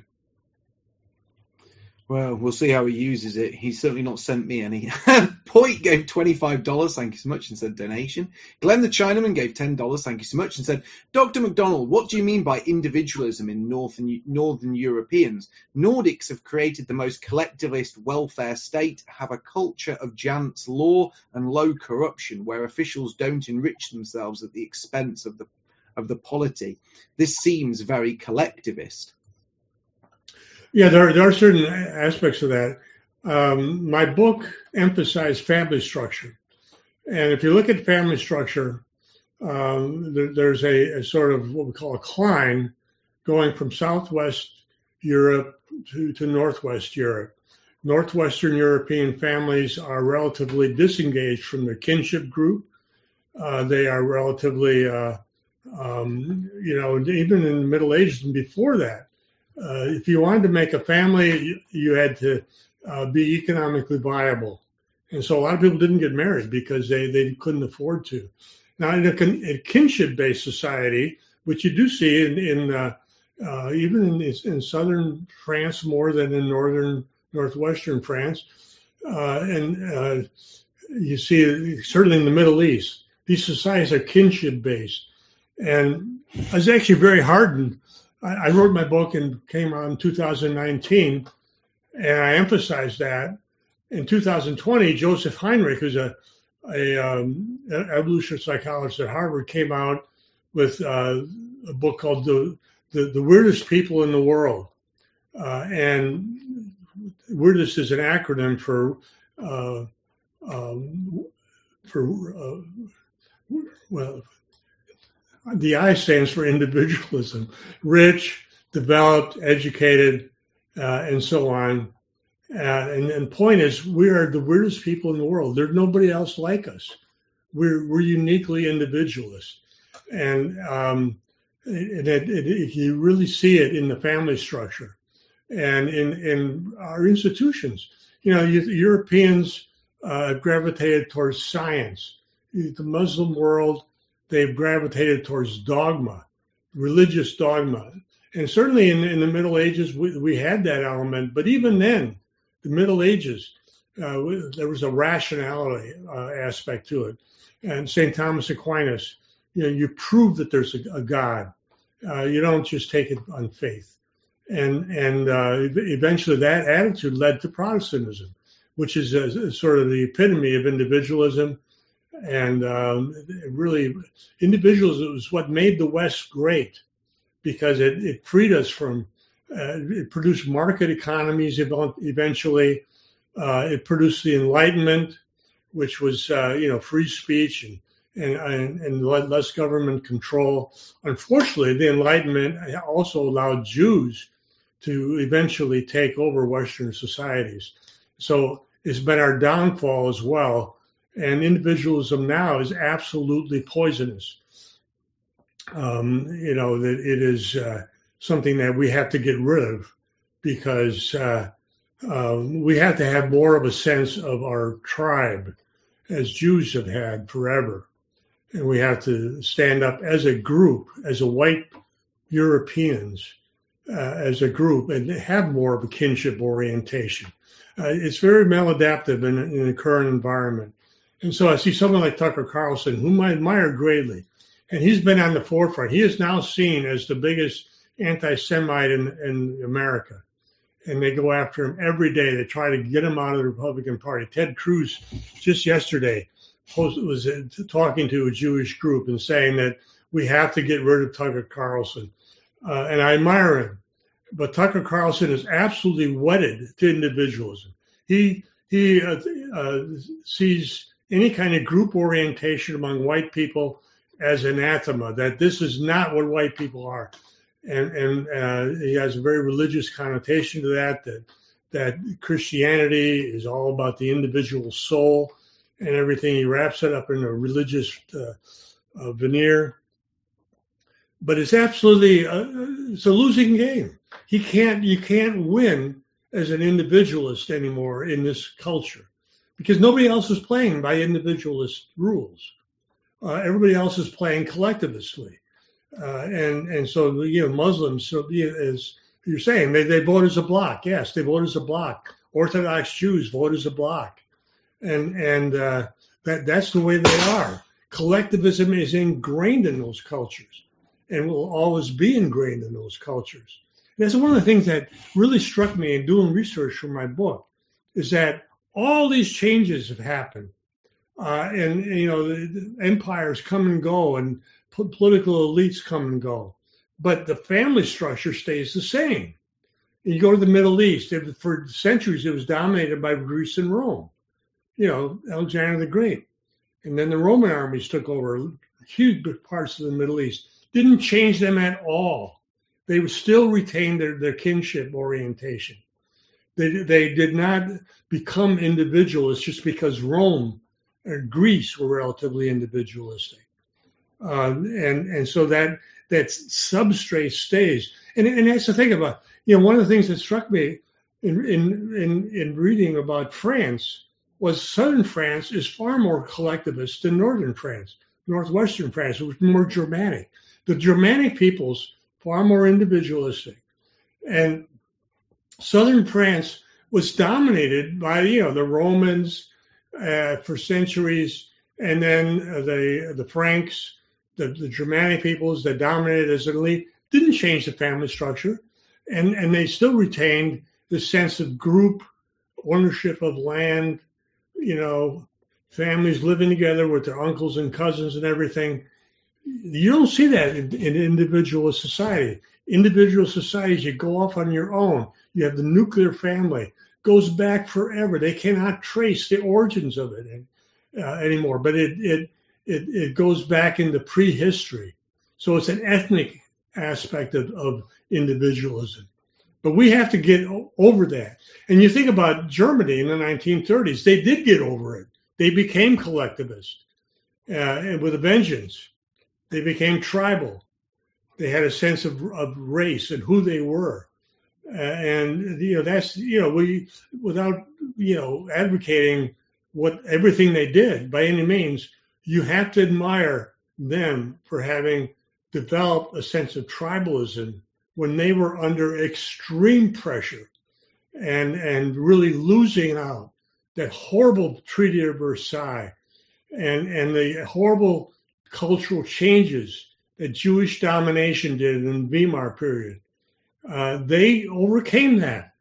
Well, we'll see how he uses it. He's certainly not sent me any. Point gave $25, thank you so much, and said donation. Glenn the Chinaman gave $10, thank you so much, and said, Dr. McDonald, what do you mean by individualism in Northern Europeans? Nordics have created the most collectivist welfare state, have a culture of Jan's law and low corruption, where officials don't enrich themselves at the expense of the polity. This seems very collectivist. Yeah, there are certain aspects of that. My book emphasized family structure. And if you look at family structure, there's a sort of what we call a climb going from Southwest Europe to Northwest Europe. Northwestern European families are relatively disengaged from their kinship group. They are relatively, even in the Middle Ages and before that, if you wanted to make a family, you had to be economically viable. And so a lot of people didn't get married because they couldn't afford to. Now, in a kinship-based society, which you do see even in southern France more than in northwestern France, and you see certainly in the Middle East, these societies are kinship-based. And I was actually very heartened. I wrote my book and came out in 2019, and I emphasized that. In 2020, Joseph Heinrich, who's a evolutionary psychologist at Harvard, came out with a book called The Weirdest People in the World. And weirdest is an acronym for the I stands for individualism, rich, developed, educated, and so on. And the point is, we are the weirdest people in the world. There's nobody else like us. We're uniquely individualist. And you really see it in the family structure and in our institutions. Europeans gravitated towards science. The Muslim world, they've gravitated towards dogma, religious dogma. And certainly in the Middle Ages, we had that element. But even then, the Middle Ages, there was a rationality aspect to it. And St. Thomas Aquinas, you prove that there's a God. You don't just take it on faith. And eventually that attitude led to Protestantism, which is sort of the epitome of individualism. And really, individualism is what made the West great, because it freed us from, it produced market economies eventually. It produced the Enlightenment, which was, free speech and less government control. Unfortunately, the Enlightenment also allowed Jews to eventually take over Western societies. So it's been our downfall as well. And individualism now is absolutely poisonous. That it is something that we have to get rid of, because we have to have more of a sense of our tribe, as Jews have had forever. And we have to stand up as a group, as a white Europeans, as a group, and have more of a kinship orientation. It's very maladaptive in the current environment. And so I see someone like Tucker Carlson, whom I admire greatly, and he's been on the forefront. He is now seen as the biggest anti-Semite in America. And they go after him every day. They try to get him out of the Republican Party. Ted Cruz just yesterday was talking to a Jewish group and saying that we have to get rid of Tucker Carlson. And I admire him. But Tucker Carlson is absolutely wedded to individualism. He sees any kind of group orientation among white people as anathema, that this is not what white people are. And he has a very religious connotation to that Christianity is all about the individual soul and everything. He wraps it up in a religious veneer. But it's absolutely it's a losing game. You can't win as an individualist anymore in this culture, because nobody else is playing by individualist rules. Everybody else is playing collectivistly. And so, Muslims, as you're saying, they vote as a block. Yes, they vote as a block. Orthodox Jews vote as a block. And that's the way they are. Collectivism is ingrained in those cultures and will always be ingrained in those cultures. And that's one of the things that really struck me in doing research for my book, is that all these changes have happened. The empires come and go, and political elites come and go, but the family structure stays the same. You go to the Middle East, for centuries it was dominated by Greece and Rome, Alexander the Great. And then the Roman armies took over huge parts of the Middle East. Didn't change them at all. They still retained their kinship orientation. They did not become individualists just because Rome or Greece were relatively individualistic. And so that substrate stays. And that's the thing about, one of the things that struck me in reading about France was southern France is far more collectivist than northern France. Northwestern France was more Germanic. The Germanic peoples, far more individualistic. And southern France was dominated by, the Romans for centuries, and then the Franks, the Germanic peoples that dominated as an elite, didn't change the family structure, and they still retained the sense of group ownership of land, families living together with their uncles and cousins and everything. You don't see that in individualist society. Individual societies, you go off on your own. You have the nuclear family. Goes back forever. They cannot trace the origins of it anymore, but it goes back into prehistory. So it's an ethnic aspect of individualism. But we have to get over that. And you think about Germany in the 1930s, they did get over it. They became collectivist and with a vengeance. They became tribal. They had a sense of race and who they were. That's, we, without, advocating everything they did by any means, you have to admire them for having developed a sense of tribalism when they were under extreme pressure and really losing out. That horrible Treaty of Versailles and the horrible cultural changes that Jewish domination did in the Weimar period. They overcame that.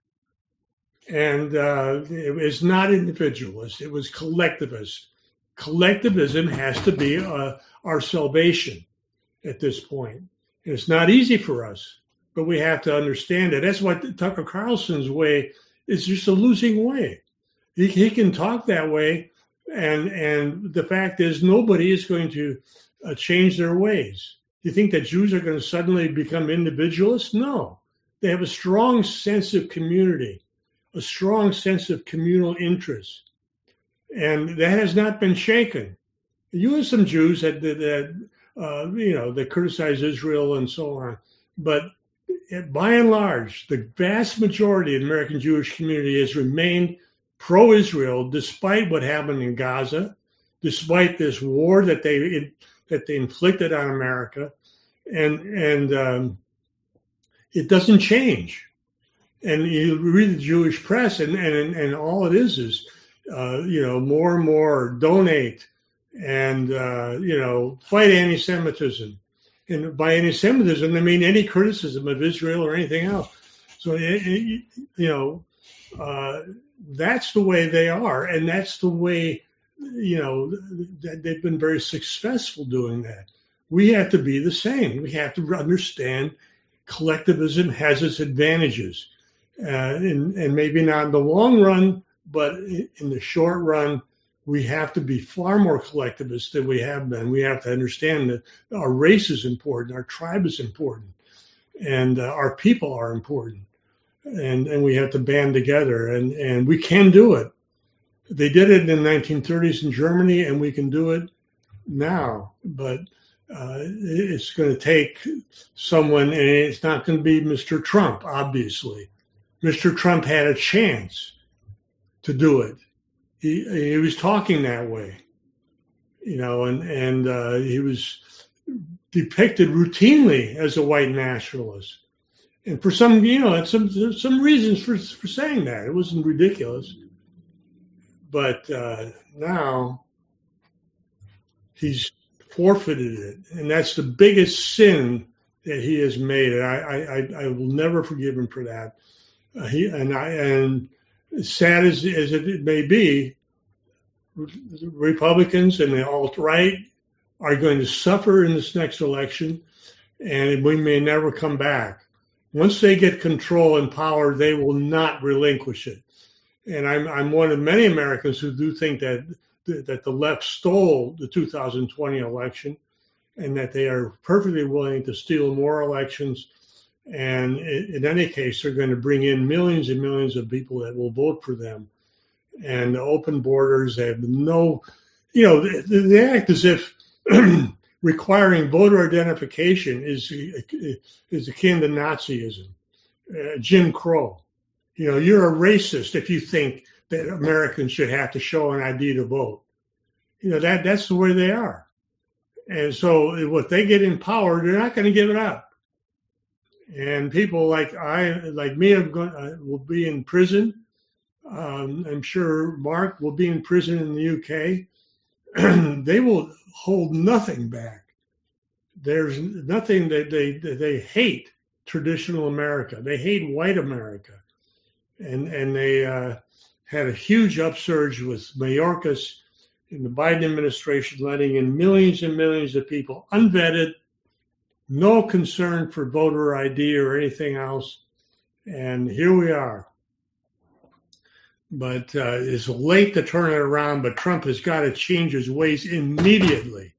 And it was not individualist. It was collectivist. Collectivism has to be our salvation at this point. And it's not easy for us, but we have to understand it. That's what Tucker Carlson's way is, just a losing way. He can talk that way And the fact is, nobody is going to change their ways. Do you think that Jews are going to suddenly become individualists? No. They have a strong sense of community, a strong sense of communal interest. And that has not been shaken. You have some Jews that criticize Israel and so on. But by and large, the vast majority of the American Jewish community has remained pro-Israel despite what happened in Gaza, despite this war that they inflicted on America, and it doesn't change. And you read the Jewish press, and all it is more and more donate and fight anti-Semitism. And by anti-Semitism, I mean any criticism of Israel or anything else. So that's the way they are, and that's the way they've been very successful doing that. We have to be the same. We have to understand collectivism has its advantages, and maybe not in the long run, but in the short run, we have to be far more collectivist than we have been. We have to understand that our race is important, our tribe is important, and our people are important, and we have to band together, and we can do it. They did it in the 1930s in Germany, and we can do it now, but it's going to take someone, and it's not going to be Mr. Trump, obviously. Mr. Trump had a chance to do it. He was talking that way, and he was depicted routinely as a white nationalist. And for some reasons for saying that. It wasn't ridiculous. But now he's forfeited it. And that's the biggest sin that he has made. And I will never forgive him for that. And sad as it may be, Republicans and the alt-right are going to suffer in this next election, and we may never come back. Once they get control and power, they will not relinquish it. And I'm one of many Americans who do think that the left stole the 2020 election, and that they are perfectly willing to steal more elections. And in any case, they're going to bring in millions and millions of people that will vote for them. And the open borders, they have they act as if requiring voter identification is akin to Nazism, Jim Crow. You're a racist if you think that Americans should have to show an ID to vote. That's the way they are. And so if they get in power, they're not going to give it up. And people like me will be in prison. I'm sure Mark will be in prison in the UK. They will hold nothing back. There's nothing that they hate traditional America. They hate white America. And they had a huge upsurge with Mayorkas in the Biden administration, letting in millions and millions of people, unvetted, no concern for voter ID or anything else. And here we are. But it's late to turn it around, but Trump has got to change his ways immediately.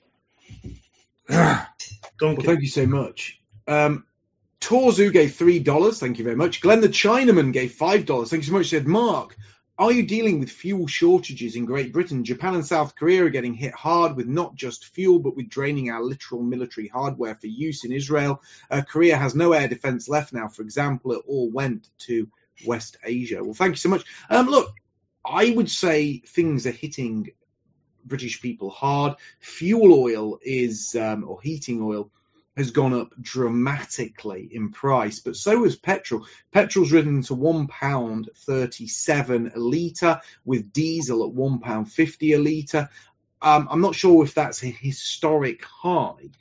Thank you so much. Torzu gave $3. Thank you very much. Glenn the Chinaman gave $5. Thank you so much. He said, Mark, are you dealing with fuel shortages in Great Britain? Japan and South Korea are getting hit hard with not just fuel, but with draining our literal military hardware for use in Israel. Korea has no air defense left now. For example, it all went to West Asia. Well, thank you so much. Look, I would say things are hitting British people hard. Fuel oil is, or heating oil, has gone up dramatically in price, but so has petrol. Petrol's risen to £1.37 a litre, with diesel at £1.50 a litre. I'm not sure if that's a historic high,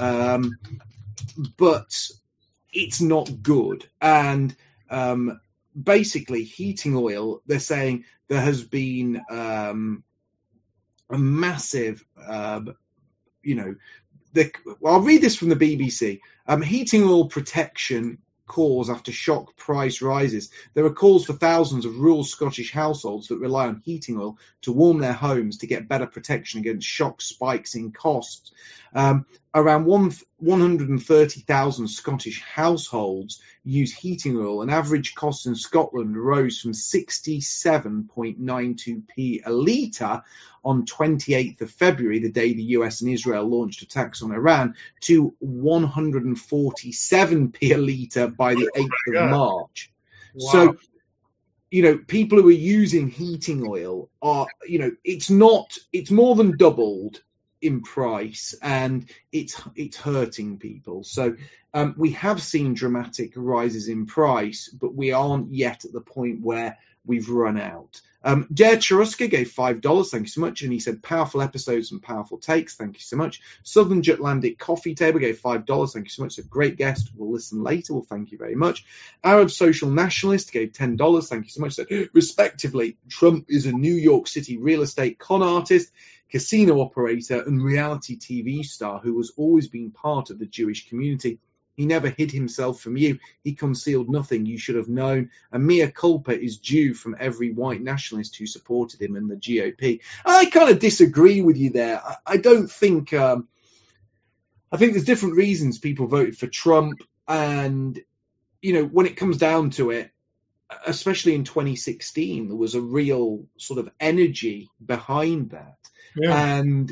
but it's not good. And basically, heating oil, they're saying there has been a massive, I'll read this from the BBC. Heating oil protection cause after shock price rises. There are calls for thousands of rural Scottish households that rely on heating oil to warm their homes to get better protection against shock spikes in costs. Around 130,000 Scottish households use heating oil, and average costs in Scotland rose from 67.92p a litre on 28th of February, the day the US and Israel launched attacks on Iran, to 147p a litre by the 8th of March. Wow. So, people who are using heating oil are, it's more than doubled in price, and it's hurting people. So we have seen dramatic rises in price, but we aren't yet at the point where we've run out. Jared Cheruska gave $5. Thank you so much. And he said, powerful episodes and powerful takes. Thank you so much. Southern Jutlandic Coffee Table gave $5. Thank you so much. It's a great guest. We'll listen later. Well, thank you very much. Arab Social Nationalist gave $10. Thank you so much. So, respectively, Trump is a New York City real estate con artist, casino operator, and reality TV star who has always been part of the Jewish community. He never hid himself from you. He concealed nothing. You should have known. A mea culpa is due from every white nationalist who supported him in the GOP. I kind of disagree with you there. I don't think... I think there's different reasons people voted for Trump. And, when it comes down to it, especially in 2016, there was a real sort of energy behind that. Yeah. And,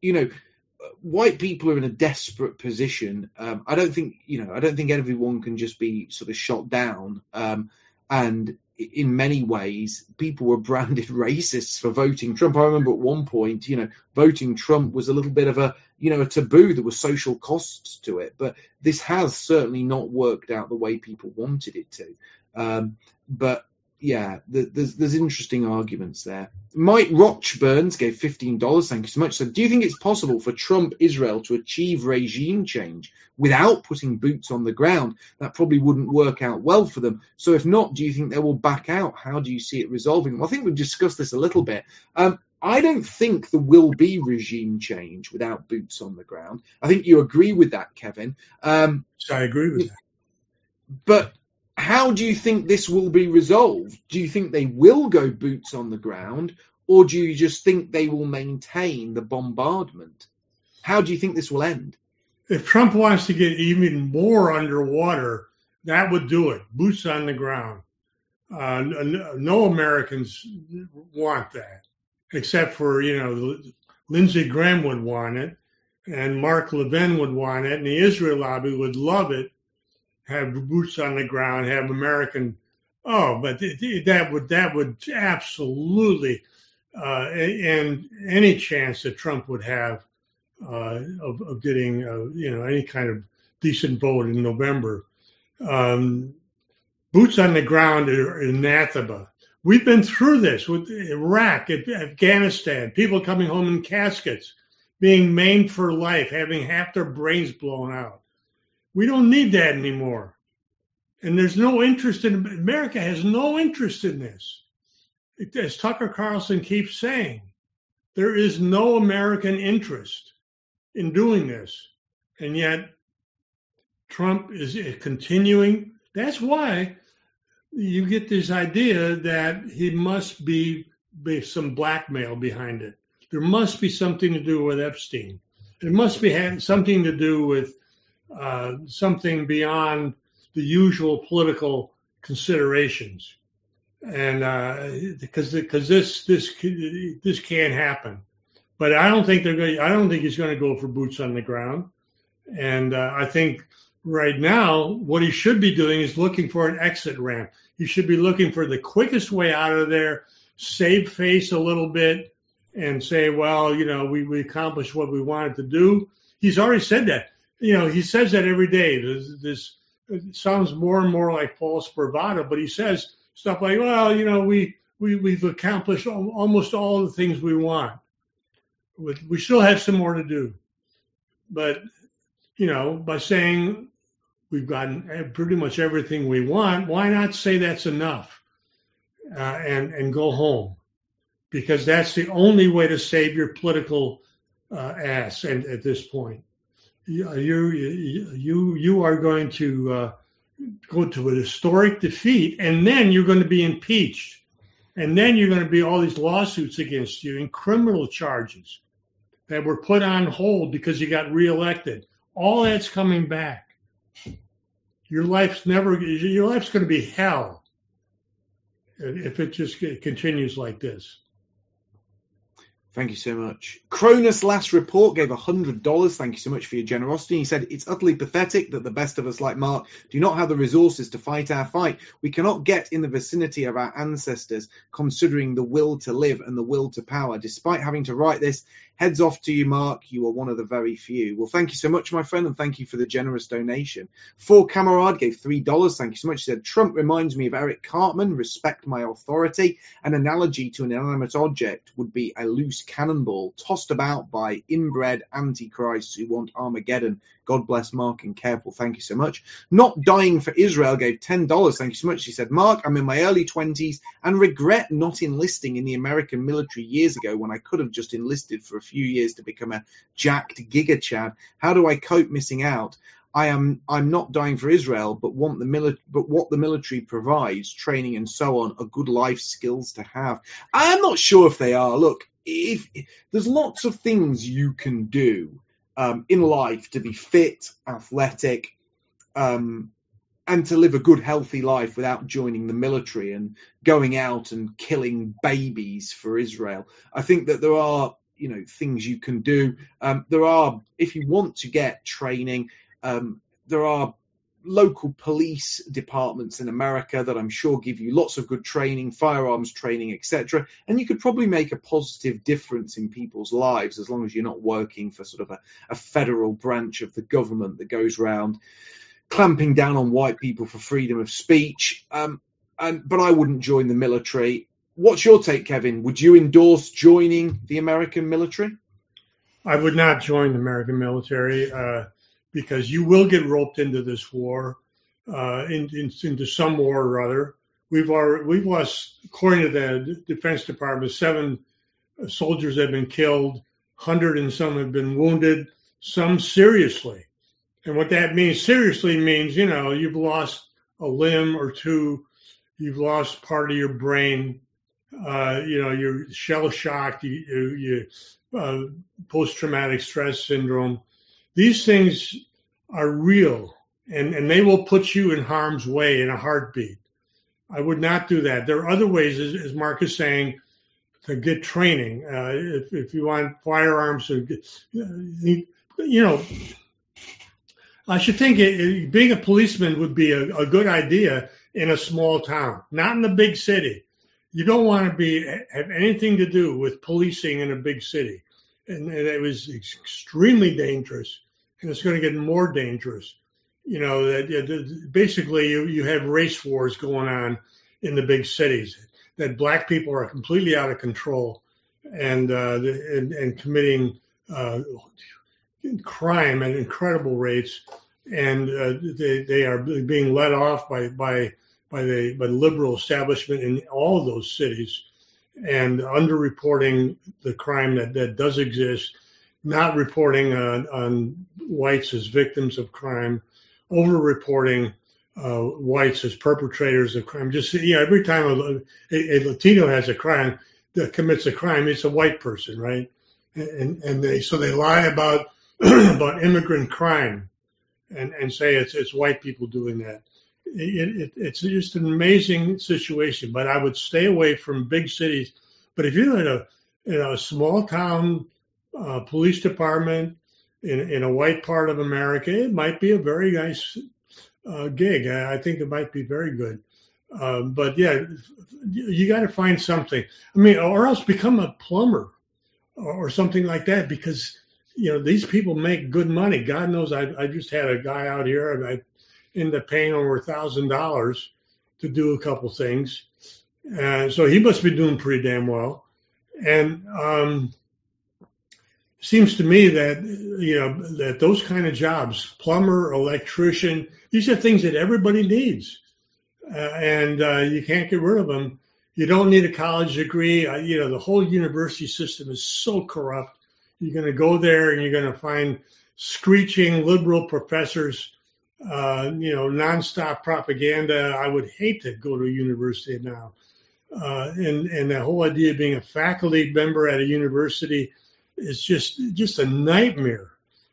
white people are in a desperate position. I don't think everyone can just be sort of shot down. And in many ways, people were branded racists for voting Trump. I remember at one point, voting Trump was a little bit of a taboo. There were social costs to it. But this has certainly not worked out the way people wanted it to. But yeah, there's interesting arguments there. Mike Rochburns gave $15. Thank you so much. So, do you think it's possible for Trump Israel to achieve regime change without putting boots on the ground? That probably wouldn't work out well for them. So, if not, do you think they will back out? How do you see it resolving? Well, I think we've discussed this a little bit. I don't think there will be regime change without boots on the ground. I think you agree with that, Kevin. I agree with that. But how do you think this will be resolved? Do you think they will go boots on the ground, or do you just think they will maintain the bombardment? How do you think this will end? If Trump wants to get even more underwater, that would do it. Boots on the ground. No Americans want that, except for, Lindsey Graham would want it, and Mark Levin would want it, and the Israel lobby would love it. Have boots on the ground, have American. But that would absolutely end any chance that Trump would have of getting any kind of decent vote in November. Boots on the ground are anathema. We've been through this with Iraq, Afghanistan, people coming home in caskets, being maimed for life, having half their brains blown out. We don't need that anymore. And there's no interest in America has no interest in this. As Tucker Carlson keeps saying, there is no American interest in doing this. And yet Trump is continuing. That's why you get this idea that he must be some blackmail behind it. There must be something to do with Epstein. It must be something to do with something beyond the usual political considerations, and because this can't happen. But I don't think I don't think he's going to go for boots on the ground, and I think right now what he should be doing is looking for an exit ramp. He should be looking for the quickest way out of there, save face a little bit, and say, well, we accomplished what we wanted to do. He's already said that. He says that every day. This it sounds more and more like false bravado, but he says stuff like, well, we've accomplished almost all the things we want. We still have some more to do. But, by saying we've gotten pretty much everything we want, why not say that's enough and go home? Because that's the only way to save your political ass at this point. You are going to go to a historic defeat, and then you're going to be impeached. And then you're going to be all these lawsuits against you and criminal charges that were put on hold because you got reelected. All that's coming back. Your life's going to be hell if it just continues like this. Thank you so much. Cronus last report gave $100. Thank you so much for your generosity. He said, it's utterly pathetic that the best of us like Mark do not have the resources to fight our fight. We cannot get in the vicinity of our ancestors, considering the will to live and the will to power. Despite having to write this, heads off to you, Mark. You are one of the very few. Well, thank you so much, my friend, and thank you for the generous donation. For Camarade gave $3. Thank you so much. He said, Trump reminds me of Eric Cartman. Respect my authority. An analogy to an inanimate object would be a loose cannonball tossed about by inbred antichrists who want Armageddon. God bless Mark and careful. Thank you so much. Not Dying for Israel gave $10. Thank you so much. He said, Mark, I'm in my early 20s and regret not enlisting in the American military years ago when I could have just enlisted for a few years to become a jacked Giga Chad. How do I cope missing out? I'm not dying for Israel, but what the military provides, training and so on, are good life skills to have. I'm not sure if they are. Look, if there's lots of things you can do in life to be fit, athletic, and to live a good, healthy life without joining the military and going out and killing babies for Israel. I think that there are, things you can do. There are, if you want to get training, there are local police departments in America that I'm sure give you lots of good training, firearms training, etc. And you could probably make a positive difference in people's lives as long as you're not working for sort of a federal branch of the government that goes around clamping down on white people for freedom of speech. But I wouldn't join the military. What's your take, Kevin? Would you endorse joining the American military? I would not join the American military because you will get roped into this war, into some war or other. We've lost, according to the Defense Department, 7 soldiers have been killed, 100 and some have been wounded, some seriously. And what that means, seriously means, you've lost a limb or two, you've lost part of your brain, you're shell shocked, you post-traumatic stress syndrome. These things are real, and they will put you in harm's way in a heartbeat. I would not do that. There are other ways, as Mark is saying, to get training. If you want firearms, I should think being a policeman would be a good idea in a small town, not in a big city. You don't want to have anything to do with policing in a big city. And it was extremely dangerous, and it's going to get more dangerous. Basically you have race wars going on in the big cities, that black people are completely out of control and committing crime at incredible rates, and they are being led off by the liberal establishment in all of those cities, and underreporting the crime that does exist, not reporting on whites as victims of crime, overreporting whites as perpetrators of crime. Just every time a Latino has a crime that commits a crime, it's a white person, right? And they lie about about immigrant crime and say it's white people doing that. It's just an amazing situation, but I would stay away from big cities. But if you're in a small town police department in a white part of America, it might be a very nice gig. I think it might be very good. But yeah, you got to find something. Or else become a plumber or something like that, because these people make good money. God knows, I just had a guy out here, and I ended up paying over $1,000 to do a couple things. So he must be doing pretty damn well. And seems to me that, that those kind of jobs, plumber, electrician, these are things that everybody needs. And you can't get rid of them. You don't need a college degree. The whole university system is so corrupt. You're going to go there and you're going to find screeching liberal professors nonstop propaganda. I would hate to go to a university now. And the whole idea of being a faculty member at a university is just a nightmare.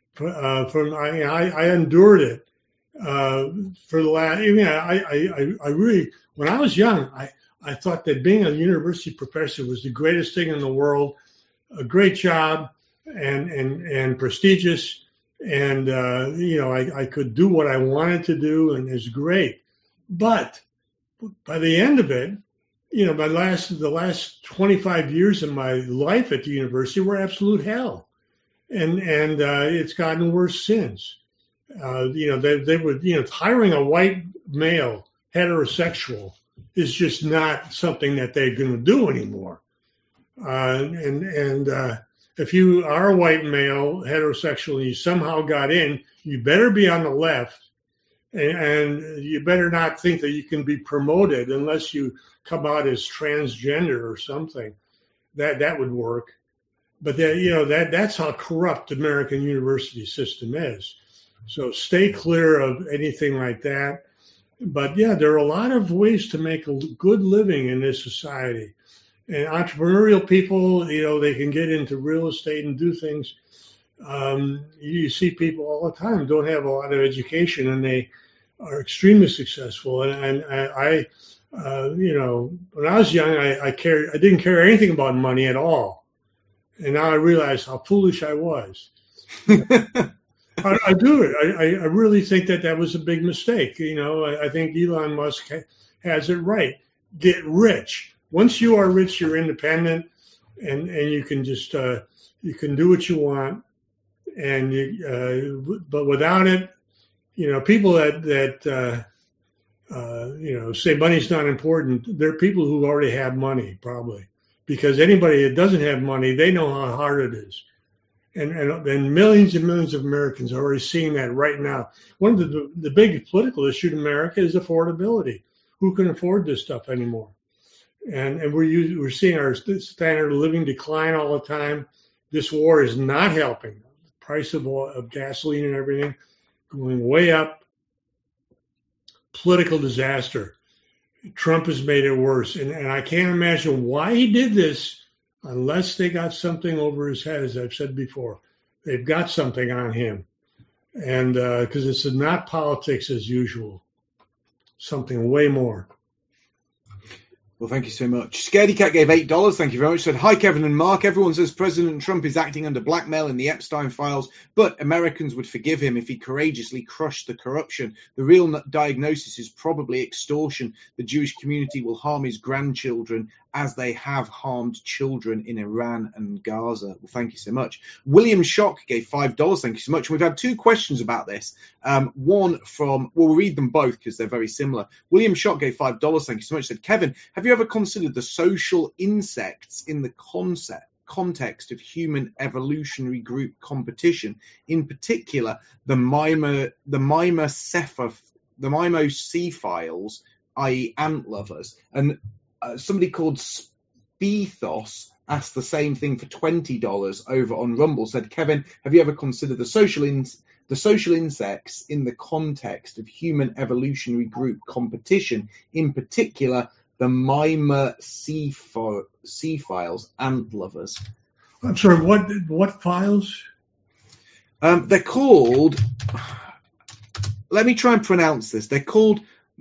I endured it for the last. I really, when I was young, I thought that being a university professor was the greatest thing in the world, a great job, and prestigious, and I could do what I wanted to do, and it's great. But by the end of it, the last 25 years of my life at the university were absolute hell, and it's gotten worse since. They would, hiring a white male heterosexual is just not something that they're going to do anymore. If you are a white male heterosexual and you somehow got in, you better be on the left, and you better not think that you can be promoted unless you come out as transgender or something. That would work. But that's how corrupt the American university system is. So stay clear of anything like that. But yeah, there are a lot of ways to make a good living in this society. And entrepreneurial people, they can get into real estate and do things. You see people all the time don't have a lot of education, and they are extremely successful. And I when I was young, I didn't care anything about money at all. And now I realize how foolish I was. I do it. I really think that was a big mistake. I think Elon Musk has it right. Get rich. Once you are rich, you're independent, and you can just you can do what you want. And but without it, people that say money's not important. They're people who already have money, probably, because anybody that doesn't have money, they know how hard it is. And millions and millions of Americans are already seeing that right now. One of the big political issue in America is affordability. Who can afford this stuff anymore? And we're seeing our standard of living decline all the time. This war is not helping. The price of gasoline and everything going way up. Political disaster. Trump has made it worse. And I can't imagine why he did this unless they got something over his head, as I've said before. They've got something on him. And because it's not politics as usual. Something way more. Well, thank you so much. Scaredy Cat gave $8. Thank you very much. Said, hi, Kevin and Mark. Everyone says President Trump is acting under blackmail in the Epstein files, but Americans would forgive him if he courageously crushed the corruption. The real diagnosis is probably extortion. The Jewish community will harm his grandchildren as they have harmed children in Iran and Gaza. Well, thank you so much. William Schock gave $5. Thank you so much. We've had two questions about this. One from, we'll read them both because they're very similar. William Schock gave $5. Thank you so much. Said, Kevin, have you ever considered the social insects in the context of human evolutionary group competition, in particular the mimosephiles, i.e. ant lovers? And somebody called Spethos asked the same thing for $20 over on Rumble. Said, Kevin, have you ever considered the social insects in the context of human evolutionary group competition, in particular the mimosephiles, ant lovers? I'm sorry, what files? They're called, let me try and pronounce this. They're called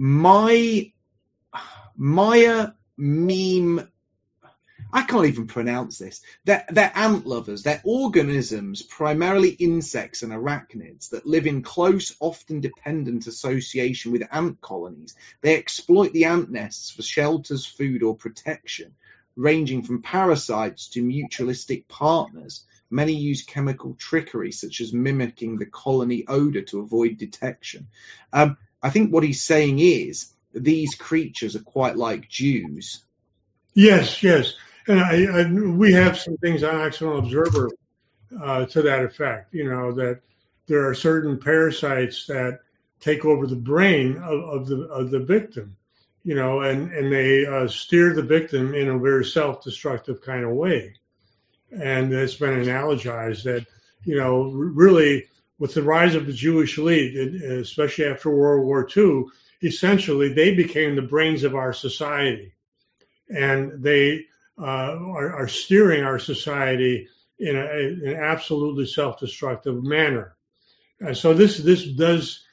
I can't even pronounce this. They're ant lovers. They're organisms, primarily insects and arachnids, that live in close, often dependent association with ant colonies. They exploit the ant nests for shelters, food, or protection, ranging from parasites to mutualistic partners. Many use chemical trickery, such as mimicking the colony odor to avoid detection. I think what he's saying is these creatures are quite like Jews. Yes. And we have some things on Accidental Observer to that effect, that there are certain parasites that take over the brain of the victim, and they steer the victim in a very self-destructive kind of way. And it's been analogized that, really with the rise of the Jewish elite, especially after World War II, essentially they became the brains of our society, and they are steering our society in an absolutely self-destructive manner. So this does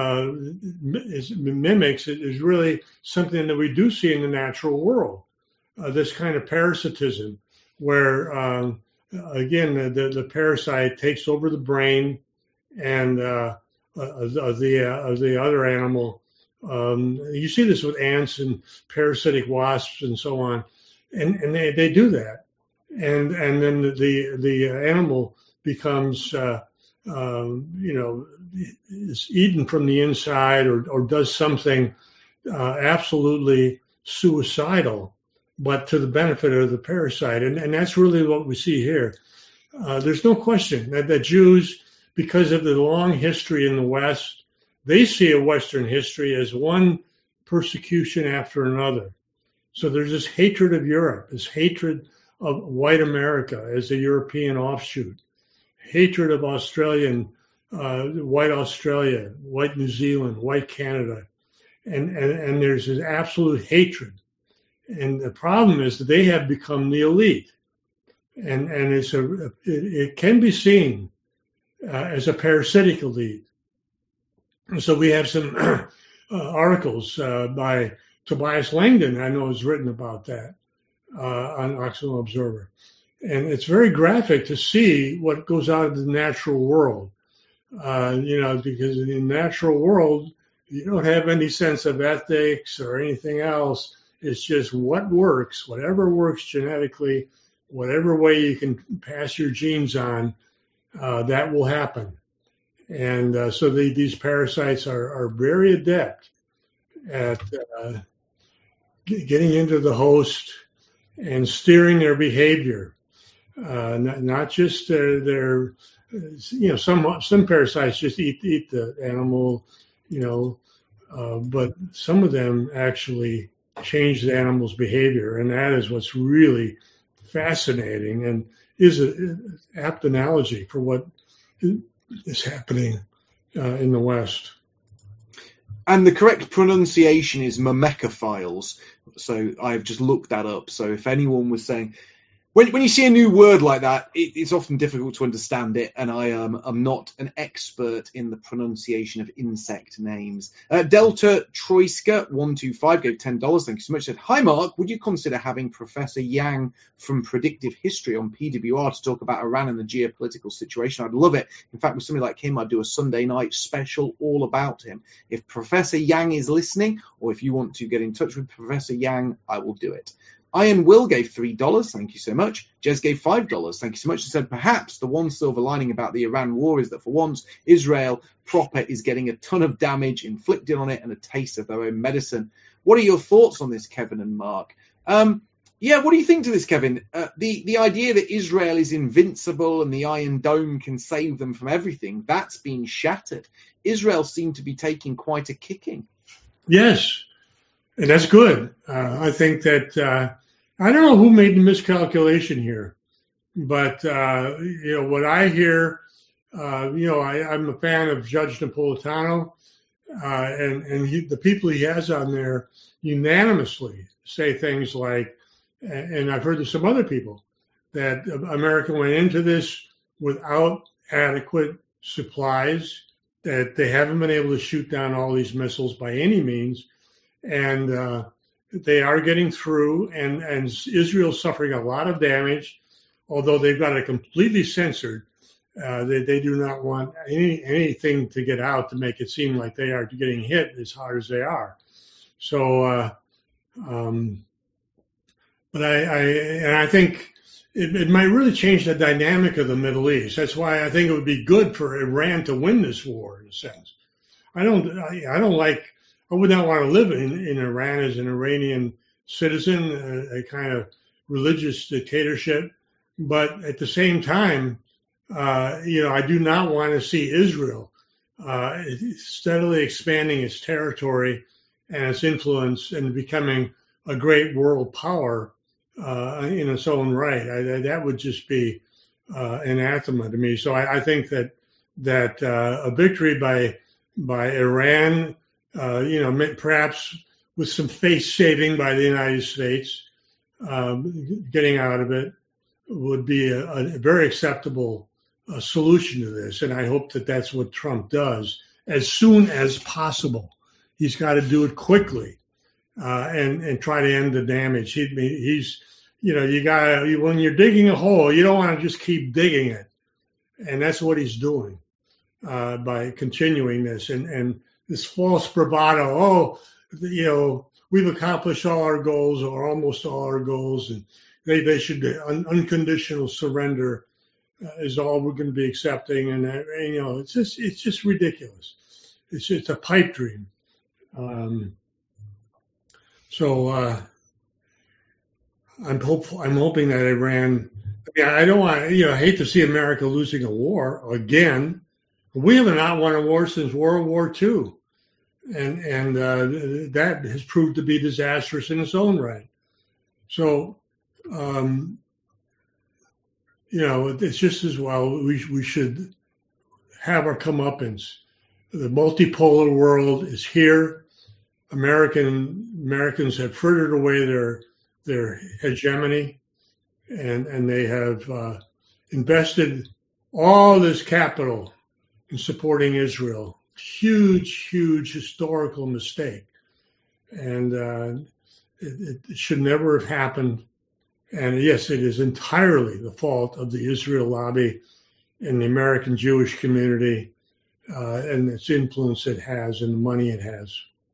mimics is really something that we do see in the natural world. This kind of parasitism, where again the parasite takes over the brain and of the other animal. You see this with ants and parasitic wasps and so on, and they do that, and then the animal becomes is eaten from the inside or does something absolutely suicidal, but to the benefit of the parasite. And that's really what we see here. There's no question that Jews, because of the long history in the West, they see a Western history as one persecution after another. So there's this hatred of Europe, this hatred of white America as a European offshoot, hatred of white Australia, white New Zealand, white Canada. And there's this absolute hatred. And the problem is that they have become the elite. And it can be seen as a parasitic elite. And so we have some articles by Tobias Langdon, I know, has written about that on Occidental Observer. And it's very graphic to see what goes out of the natural world. Because in the natural world, you don't have any sense of ethics or anything else. It's just what works, whatever works genetically, whatever way you can pass your genes on, that will happen. And so these parasites are very adept at getting into the host and steering their behavior. Not just their some parasites just eat the animal, but some of them actually change the animal's behavior, and that is what's really fascinating and is an apt analogy for what is happening in the West. And the correct pronunciation is Myrmecophiles. So I've just looked that up. So if anyone was saying, when you see a new word like that, it's often difficult to understand it, and I am not an expert in the pronunciation of insect names. Delta Troiska 125 gave $10. Thank you so much. Said, hi Mark, would you consider having Professor Yang from Predictive History on PWR to talk about Iran and the geopolitical situation? I'd love it. In fact, with somebody like him, I'd do a Sunday night special all about him. If Professor Yang is listening, or if you want to get in touch with Professor Yang, I will do it. Iron Will gave $3. Thank you so much. Jez gave $5. Thank you so much. He said, perhaps the one silver lining about the Iran war is that for once, Israel proper is getting a ton of damage inflicted on it and a taste of their own medicine. What are your thoughts on this, Kevin and Mark? What do you think to this, Kevin? The idea that Israel is invincible and the Iron Dome can save them from everything, that's been shattered. Israel seemed to be taking quite a kicking. Yes, and that's good. I think that I don't know who made the miscalculation here, but what I hear, I'm a fan of Judge Napolitano, and the people he has on there unanimously say things like, and I've heard of some other people, that America went into this without adequate supplies, that they haven't been able to shoot down all these missiles by any means, and they are getting through, and Israel's suffering a lot of damage, although they've got it completely censored. They do not want anything to get out to make it seem like they are getting hit as hard as they are. So, but I think it might really change the dynamic of the Middle East. That's why I think it would be good for Iran to win this war, in a sense. I would not want to live in Iran as an Iranian citizen, a kind of religious dictatorship. But at the same time, I do not want to see Israel steadily expanding its territory and its influence and becoming a great world power in its own right. That would just be anathema to me. So I think that that a victory by Iran, perhaps with some face saving by the United States, getting out of it, would be a very acceptable solution to this. And I hope that that's what Trump does as soon as possible. He's got to do it quickly and try to end the damage. He's when you're digging a hole, you don't want to just keep digging it. And that's what he's doing by continuing this and this false bravado. We've accomplished all our goals or almost all our goals, and they should unconditional surrender is all we're going to be accepting. And it's just ridiculous. It's a pipe dream. So I'm hoping that Iran. I don't want. I hate to see America losing a war again. We have not won a war since World War II, and that has proved to be disastrous in its own right. So, it's just as well we should have our comeuppance. The multipolar world is here. Americans have furthered away their hegemony, and they have invested all this capital in supporting Israel. Huge historical mistake, and it should never have happened. And yes, it is entirely the fault of the Israel lobby and the American Jewish community and its influence it has and the money it has.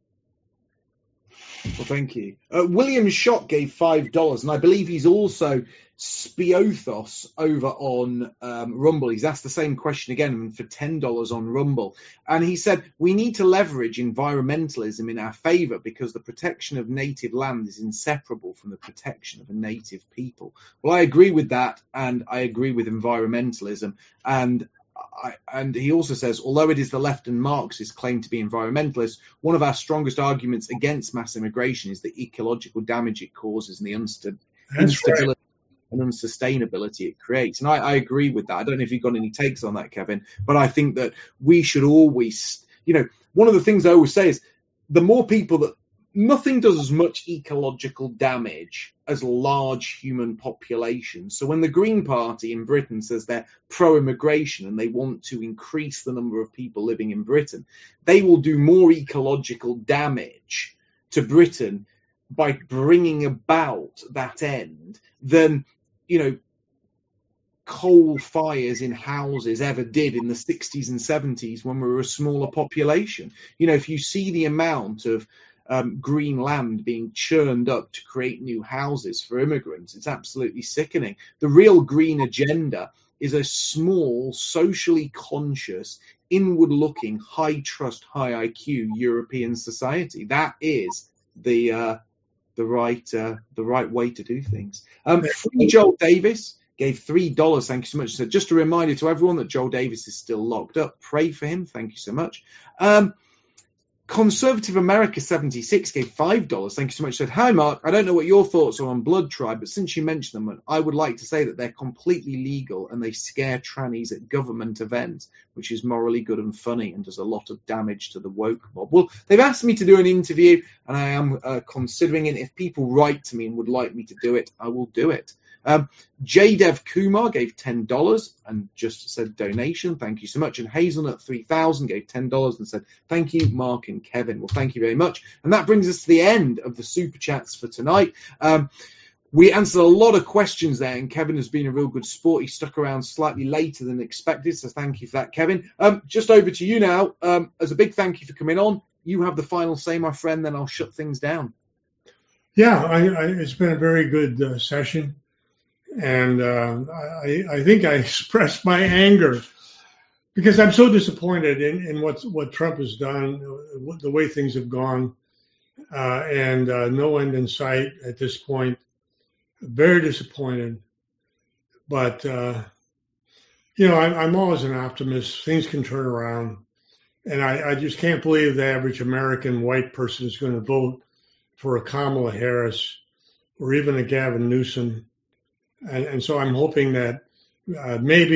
Well, thank you. William Schott gave $5, and I believe he's also Spiothos over on Rumble. He's asked the same question again for $10 on Rumble. And he said, we need to leverage environmentalism in our favor because the protection of native land is inseparable from the protection of a native people. Well, I agree with that, and I agree with environmentalism. And he also says, although it is the left and Marxists claim to be environmentalists, one of our strongest arguments against mass immigration is the ecological damage it causes and the instability and unsustainability it creates. And I agree with that. I don't know if you've got any takes on that, Kevin, but I think that we should always, one of the things I always say is the more people that nothing does as much ecological damage as large human populations. So when the Green Party in Britain says they're pro-immigration and they want to increase the number of people living in Britain, they will do more ecological damage to Britain by bringing about that end than, coal fires in houses ever did in the 60s and 70s when we were a smaller population. If you see the amount of green land being churned up to create new houses for immigrants, it's absolutely sickening. The real green agenda is a small, socially conscious, inward-looking, high-trust, high-IQ European society. That is the right way to do things. Free Joel Davis gave $3. Thank you so much. So just a reminder to everyone that Joel Davis is still locked up. Pray for him. Thank you so much. Conservative America 76 gave $5. Thank you so much. Said, hi, Mark. I don't know what your thoughts are on Blood Tribe, but since you mentioned them, I would like to say that they're completely legal and they scare trannies at government events, which is morally good and funny and does a lot of damage to the woke mob. Well, they've asked me to do an interview, and I am considering it. If people write to me and would like me to do it, I will do it. Jdev Kumar gave $10 and just said donation. Thank you so much. And Hazelnut 3000 gave $10 and said, thank you, Mark and Kevin. Well, thank you very much. And that brings us to the end of the super chats for tonight. We answered a lot of questions there, and Kevin has been a real good sport. He stuck around slightly later than expected, so thank you for that, Kevin. Just over to you now. As a big thank you for coming on. You have the final say, my friend, then I'll shut things down. Yeah, it's been a very good session. And I think I expressed my anger because I'm so disappointed in what Trump has done, the way things have gone, and no end in sight at this point. Very disappointed. But, I'm always an optimist. Things can turn around. And I just can't believe the average American white person is going to vote for a Kamala Harris or even a Gavin Newsom. And so I'm hoping that maybe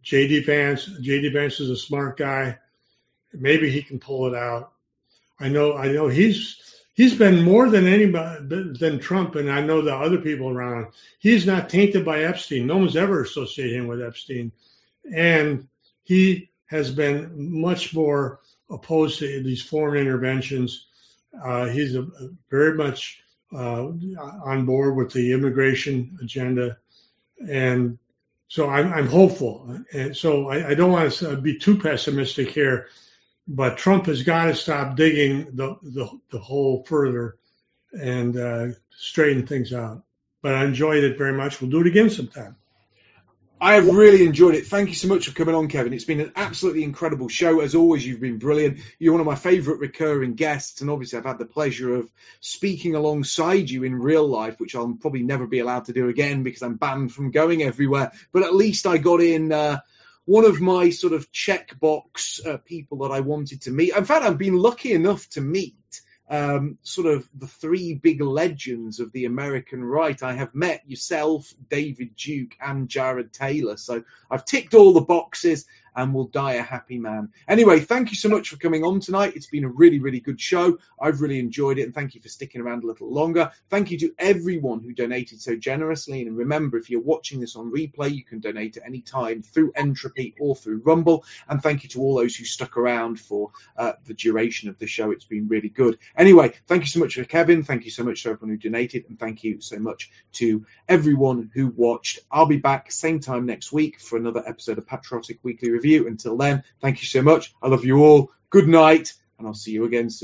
J.D. Vance is a smart guy. Maybe he can pull it out. I know he's been more than anybody than Trump, and I know the other people around. He's not tainted by Epstein. No one's ever associated him with Epstein, and he has been much more opposed to these foreign interventions. He's very much on board with the immigration agenda, and so I'm hopeful. And so I don't want to be too pessimistic here, but Trump has got to stop digging the hole further and straighten things out. But I enjoyed it very much. We'll do it again sometime. I have really enjoyed it. Thank you so much for coming on, Kevin. It's been an absolutely incredible show. As always, you've been brilliant. You're one of my favourite recurring guests, and obviously I've had the pleasure of speaking alongside you in real life, which I'll probably never be allowed to do again because I'm banned from going everywhere. But at least I got in one of my sort of checkbox people that I wanted to meet. In fact, I've been lucky enough to meet sort of the three big legends of the American right. I have met yourself, David Duke, and Jared Taylor. So I've ticked all the boxes and will die a happy man. Anyway, thank you so much for coming on tonight. It's been a really, really good show. I've really enjoyed it, and thank you for sticking around a little longer. Thank you to everyone who donated so generously. And remember, if you're watching this on replay, you can donate at any time through Entropy or through Rumble. And thank you to all those who stuck around for the duration of the show. It's been really good. Anyway, thank you so much for Kevin. Thank you so much to everyone who donated. And thank you so much to everyone who watched. I'll be back same time next week for another episode of Patriotic Weekly Review. Until then, thank you so much. I love you all. Good night, and I'll see you again soon.